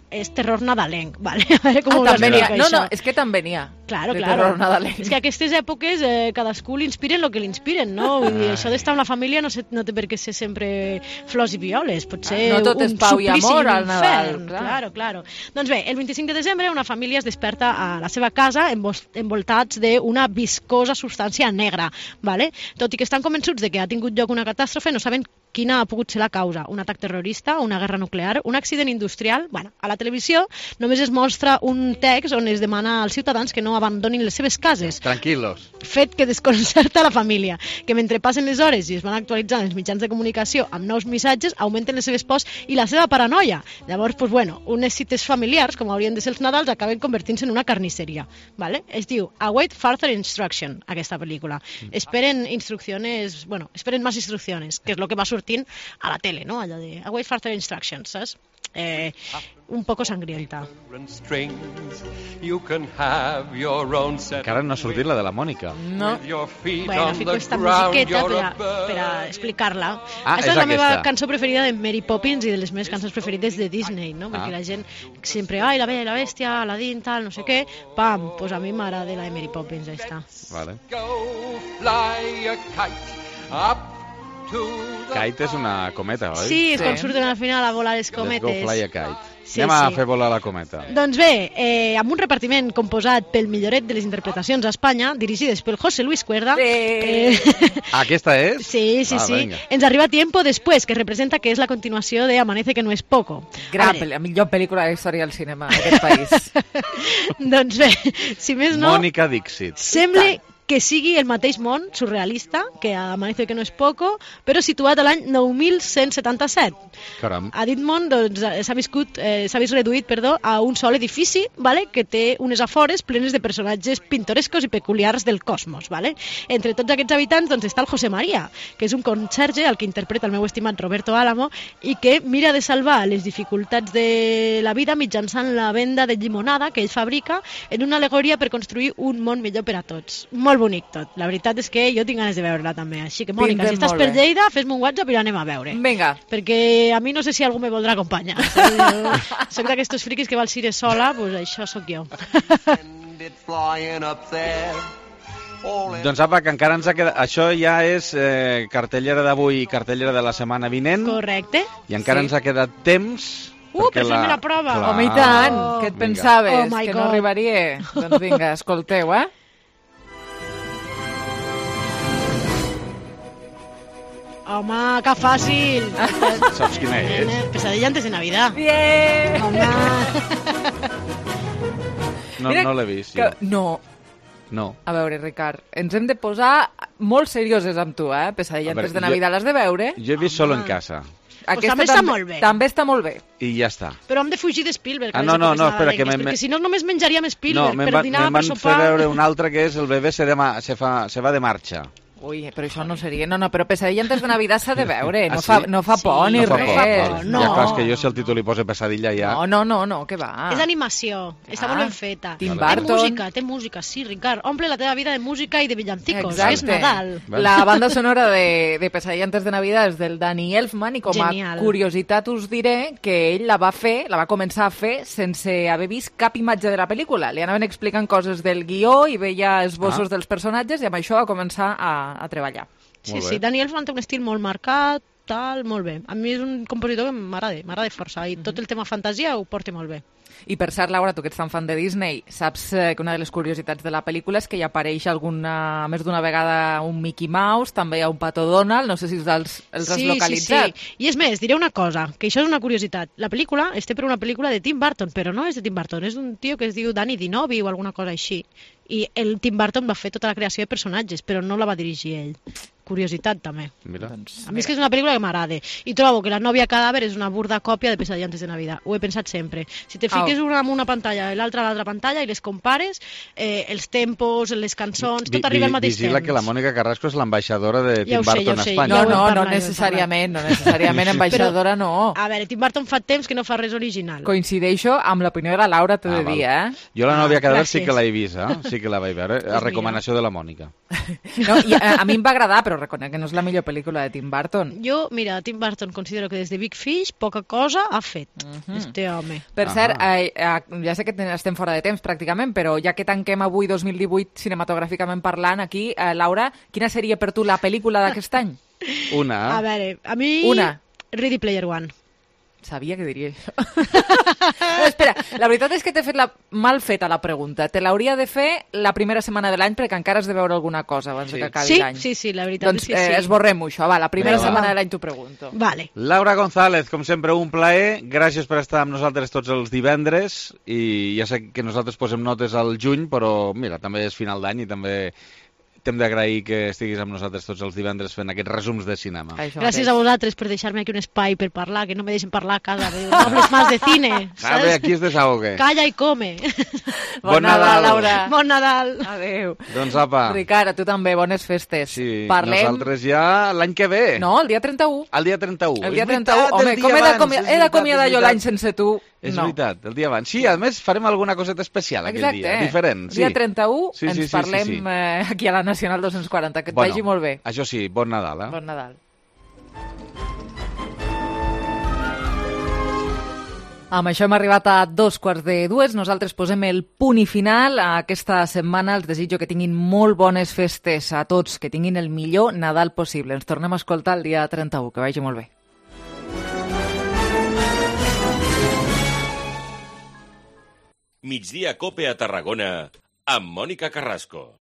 és terror nadalenc, vale? A veure com Ah, ho també n'hi ha. explico, No, això. no, és que també n'hi ha. Claro, de claro. terror nadalenc. És que aquestes èpoques eh, cadascú l'inspiren el que l'inspiren, no? Vull dir, això d'estar amb la família no, sé, no té per què ser sempre flors i violes, pot ser No tot un és pau i suplici amor un al Nadal, infern. clar. Claro, claro. Doncs bé, el vint-i-cinc de desembre una família es desperta a la seva casa envol- envoltats d'una viscosa substància negra, vale? Tot i que estan convençuts de que ha tingut lloc una catàstrofe, no saben quina ha pogut ser la causa, un atac terrorista, una guerra nuclear, un accident industrial. Bueno, a la televisió només es mostra un text on es demana als ciutadans que no abandonin les seves cases, Tranquilos. fet que desconcerta la família, que mentre passen les hores i es van actualitzant els mitjans de comunicació amb nous missatges, augmenten les seves pors i la seva paranoia. Llavors, pues bueno, unes cites familiars, com haurien de ser els Nadals, acaben convertint-se en una carnisseria. ¿Vale? Es diu Await Further Instruction, aquesta pel·lícula. Esperen instrucciones, bueno, esperen más instrucciones, que és lo que va sortint a la tele, no? Allò de Await Further Instructions, saps? Eh, un poco sangrienta. You can have your own set. Encara no ha sortit la de la Mònica. No. Bueno, fico esta musiqueta per a, per a explicar-la. Ah, Aquesta és és la meva aquesta. cançó preferida de Mary Poppins i de les meves cançons preferides de Disney, no? Perquè Ah. la gent sempre, ai, la Bella i la Bèstia, Aladdin, tal, no sé què, pam, pues a mi m'agrada la de Mary Poppins, ja està. Vale. Go fly a kite up to the Kite és una cometa, oi? Sí, és quan surten al final a volar les Let's go cometes. fly a kite. Sí, Anem a sí. fer volar la cometa. Doncs bé, eh, amb un repartiment composat pel milloret de les interpretacions a Espanya, dirigides pel José Luis Cuerda, eh, Ah, aquesta és? sí, sí, Ah, sí, venga. ens arriba Tiempo Después, que representa que és la continuació de Amanece que no es poco. Gran A veure, pel·li, la millor pel·lícula de la història del cinema d'aquest país. doncs bé, si més no, Mònica Dixit. sembla que sigui el mateix món surrealista que Amanece que no es poco, però situat a l'any nou mil cent setanta-set. Caram. A dit món doncs, s'ha viscut, eh, s'ha vist reduït perdó, a un sol edifici, vale, que té unes afores plenes de personatges pintorescos i peculiars del cosmos. Vale? Entre tots aquests habitants doncs, està el José María, que és un conserge, el que interpreta el meu estimat Roberto Álamo, i que mira de salvar les dificultats de la vida mitjançant la venda de llimonada que ell fabrica en una al·legoria per construir un món millor per a tots. Molt bonic tot. La veritat és que jo tinc ganes de veure-la també. Així que, Mònica, Pinta si estàs molt per bé. Lleida, fes-me un WhatsApp i l'anem a veure. Vinga. Perquè a mi no sé si algú me voldrà acompanyar. Jo soc d'aquestos friquis que va al cine sola, doncs això sóc jo. Doncs apa, que encara ens ha quedat... Això ja és eh, cartellera d'avui i cartellera de la setmana vinent. Correcte. I encara Sí. ens ha quedat temps... Uh, perquè per fer-me la prova. Clar. Home, i tant, què et Vinga. pensaves? Oh my que God. no arribaria? Doncs vinga, escolteu, eh? Home, que fàcil. Saps quina és? Pesadilla antes de Navidad. Bien! Home. No, Mira no l'he vist, que... jo. No. No. A veure, Ricard, ens hem de posar molt serioses amb tu, eh? Pesadilla A veure, antes de jo- Navidad, l'has de veure? Jo he vist Solo en casa. també està molt bé. També està molt bé. I ja està. Però hem de fugir de Spielberg. Ah, a les no, no, èpoques no, espera, que nadalenques, me- perquè si no només menjaríem No, Spielberg me'n per va, dinar, me'n per van fer sopar. veure un altre que és el bebè se, dema, se, fa, se va de marxa. Ui, però això no seria... No, no, però Pesadilla antes de Navidad s'ha de veure. Ah, No, sí? fa, no fa por Sí, ni no fa res. por. No. Ja, clar, és que jo si el títol li posa pesadilla ja... No, no, no, no, que va. És animació, està Ah, molt ben feta. Tim Té Burton. música, té música, sí, Ricard. Omple la teva vida de música i de villancicos. Exacte. És Nadal. La banda sonora de, de Pesadilla antes de Navidad és del Danny Elfman i com Genial. a curiositat us diré que ell la va fer, la va començar a fer sense haver vist cap imatge de la pel·lícula. Li anaven explicant coses del guió i veia esbossos Ah. dels personatges i amb això va començar a, a treballar. Sí, Molt bé. sí, Daniel Elfman té un estil molt marcat, tal, molt bé. A mi és un compositor que m'agrada, m'agrada força, i tot el tema fantasia ho porta molt bé. I per cert, Laura, tu que ets tan fan de Disney, saps eh, que una de les curiositats de la pel·lícula és que hi apareix alguna, més d'una vegada un Mickey Mouse, també hi ha un Pato Donald, no sé si els, els has sí, localitzat. Sí, sí. I és més, diré una cosa, que això és una curiositat. La pel·lícula es té per una pel·lícula de Tim Burton, però no és de Tim Burton, és d'un tio que es diu Danny Dinovi o alguna cosa així. I el Tim Burton va fer tota la creació de personatges, però no la va dirigir ell. Curiositat, també. Mira. Doncs, A mi és que és una pel·lícula que m'agrada. I trobo que La nòvia cadàver és una burda còpia de Pesadilla antes de Navidad. Ho he pensat sempre. Si te fiques Au. una en una pantalla i l'altra a l'altra pantalla i les compares, eh, els tempos, les cançons, tot Vi- arriba al vi- mateix Vigila temps. que la Mònica Carrasco és l'ambaixadora de Ja Tim ho sé, Burton ja ho a sé, Espanya. ja No, ho hem no, no parlat, necessàriament, no necessàriament Sí, sí. ambaixadora, no. A veure, Tim Burton fa temps que no fa res original. Coincideixo amb l'opinió de la Laura, t'he Ah, de val. dir, eh? Jo la nòvia Ah, cadàver sí gràcies. que l'he vist, eh? Sí que la vaig veure, a mira. recomanació de la Mònica. No, i a, a mi em va agradar, però reconec que no és la millor pel·lícula de Tim Burton. Jo, mira, Tim Burton considero que des de Big Fish poca cosa ha fet, Mhm. este home. Per cert, eh, eh, ja sé que ten- estem fora de temps pràcticament, però ja que tanquem avui dos mil divuit cinematogràficament parlant, aquí, eh, Laura, quina seria per tu la pel·lícula d'aquest any? Una. A veure, a mi... Una. Ready Player One. Sabia que diria això. No, espera, la veritat és que t'he fet la... mal feta la pregunta. Te l'hauria de fer la primera setmana de l'any perquè encara has de veure alguna cosa abans Sí. de que acabi Sí, l'any. sí, sí, la veritat Doncs és que sí. eh, esborrem-ho, això. Va, la primera Vinga, va. setmana de l'any t'ho pregunto. Vale. Laura González, com sempre, un plaer. Gràcies per estar amb nosaltres tots els divendres. I ja sé que nosaltres posem notes al juny, però mira, també és final d'any i també t'hem d'agrair que estiguis amb nosaltres tots els divendres fent aquests resums de cinema. Això Gràcies a vosaltres per deixar-me aquí un espai per parlar, que no me deixen parlar a casa. No hables más de cine. A veure, aquí es desahogue. Calla i come. Bon Nadal. Laura. Bon Nadal. Adéu. Doncs apa. Ricard, a tu també, bones festes. Sí, Parlem... nosaltres ja l'any que ve. No, el dia trenta-u. El dia trenta-u. El dia És trenta-u. veritat, Home, el dia com he abans, d'acomi- és he d'acomiadar veritat, jo és l'any veritat. sense tu? És No. veritat, el dia abans. Sí, a més farem alguna coseta especial aquell Exacte. dia, diferent. Sí. Dia trenta-u Sí, ens sí, sí, sí, parlem sí. Eh, aquí a la Nacional dos-cents quaranta. Que et Bueno, vagi molt bé. Això sí, bon Nadal, eh? Bon Nadal. Amb això hem arribat a dos quarts de dues. Nosaltres posem el punt i final a aquesta setmana. Els desitjo que tinguin molt bones festes a tots, que tinguin el millor Nadal possible. Ens tornem a escoltar el dia trenta-u. Que vagi molt bé. Migdia Cope a Tarragona amb Mònica Carrasco.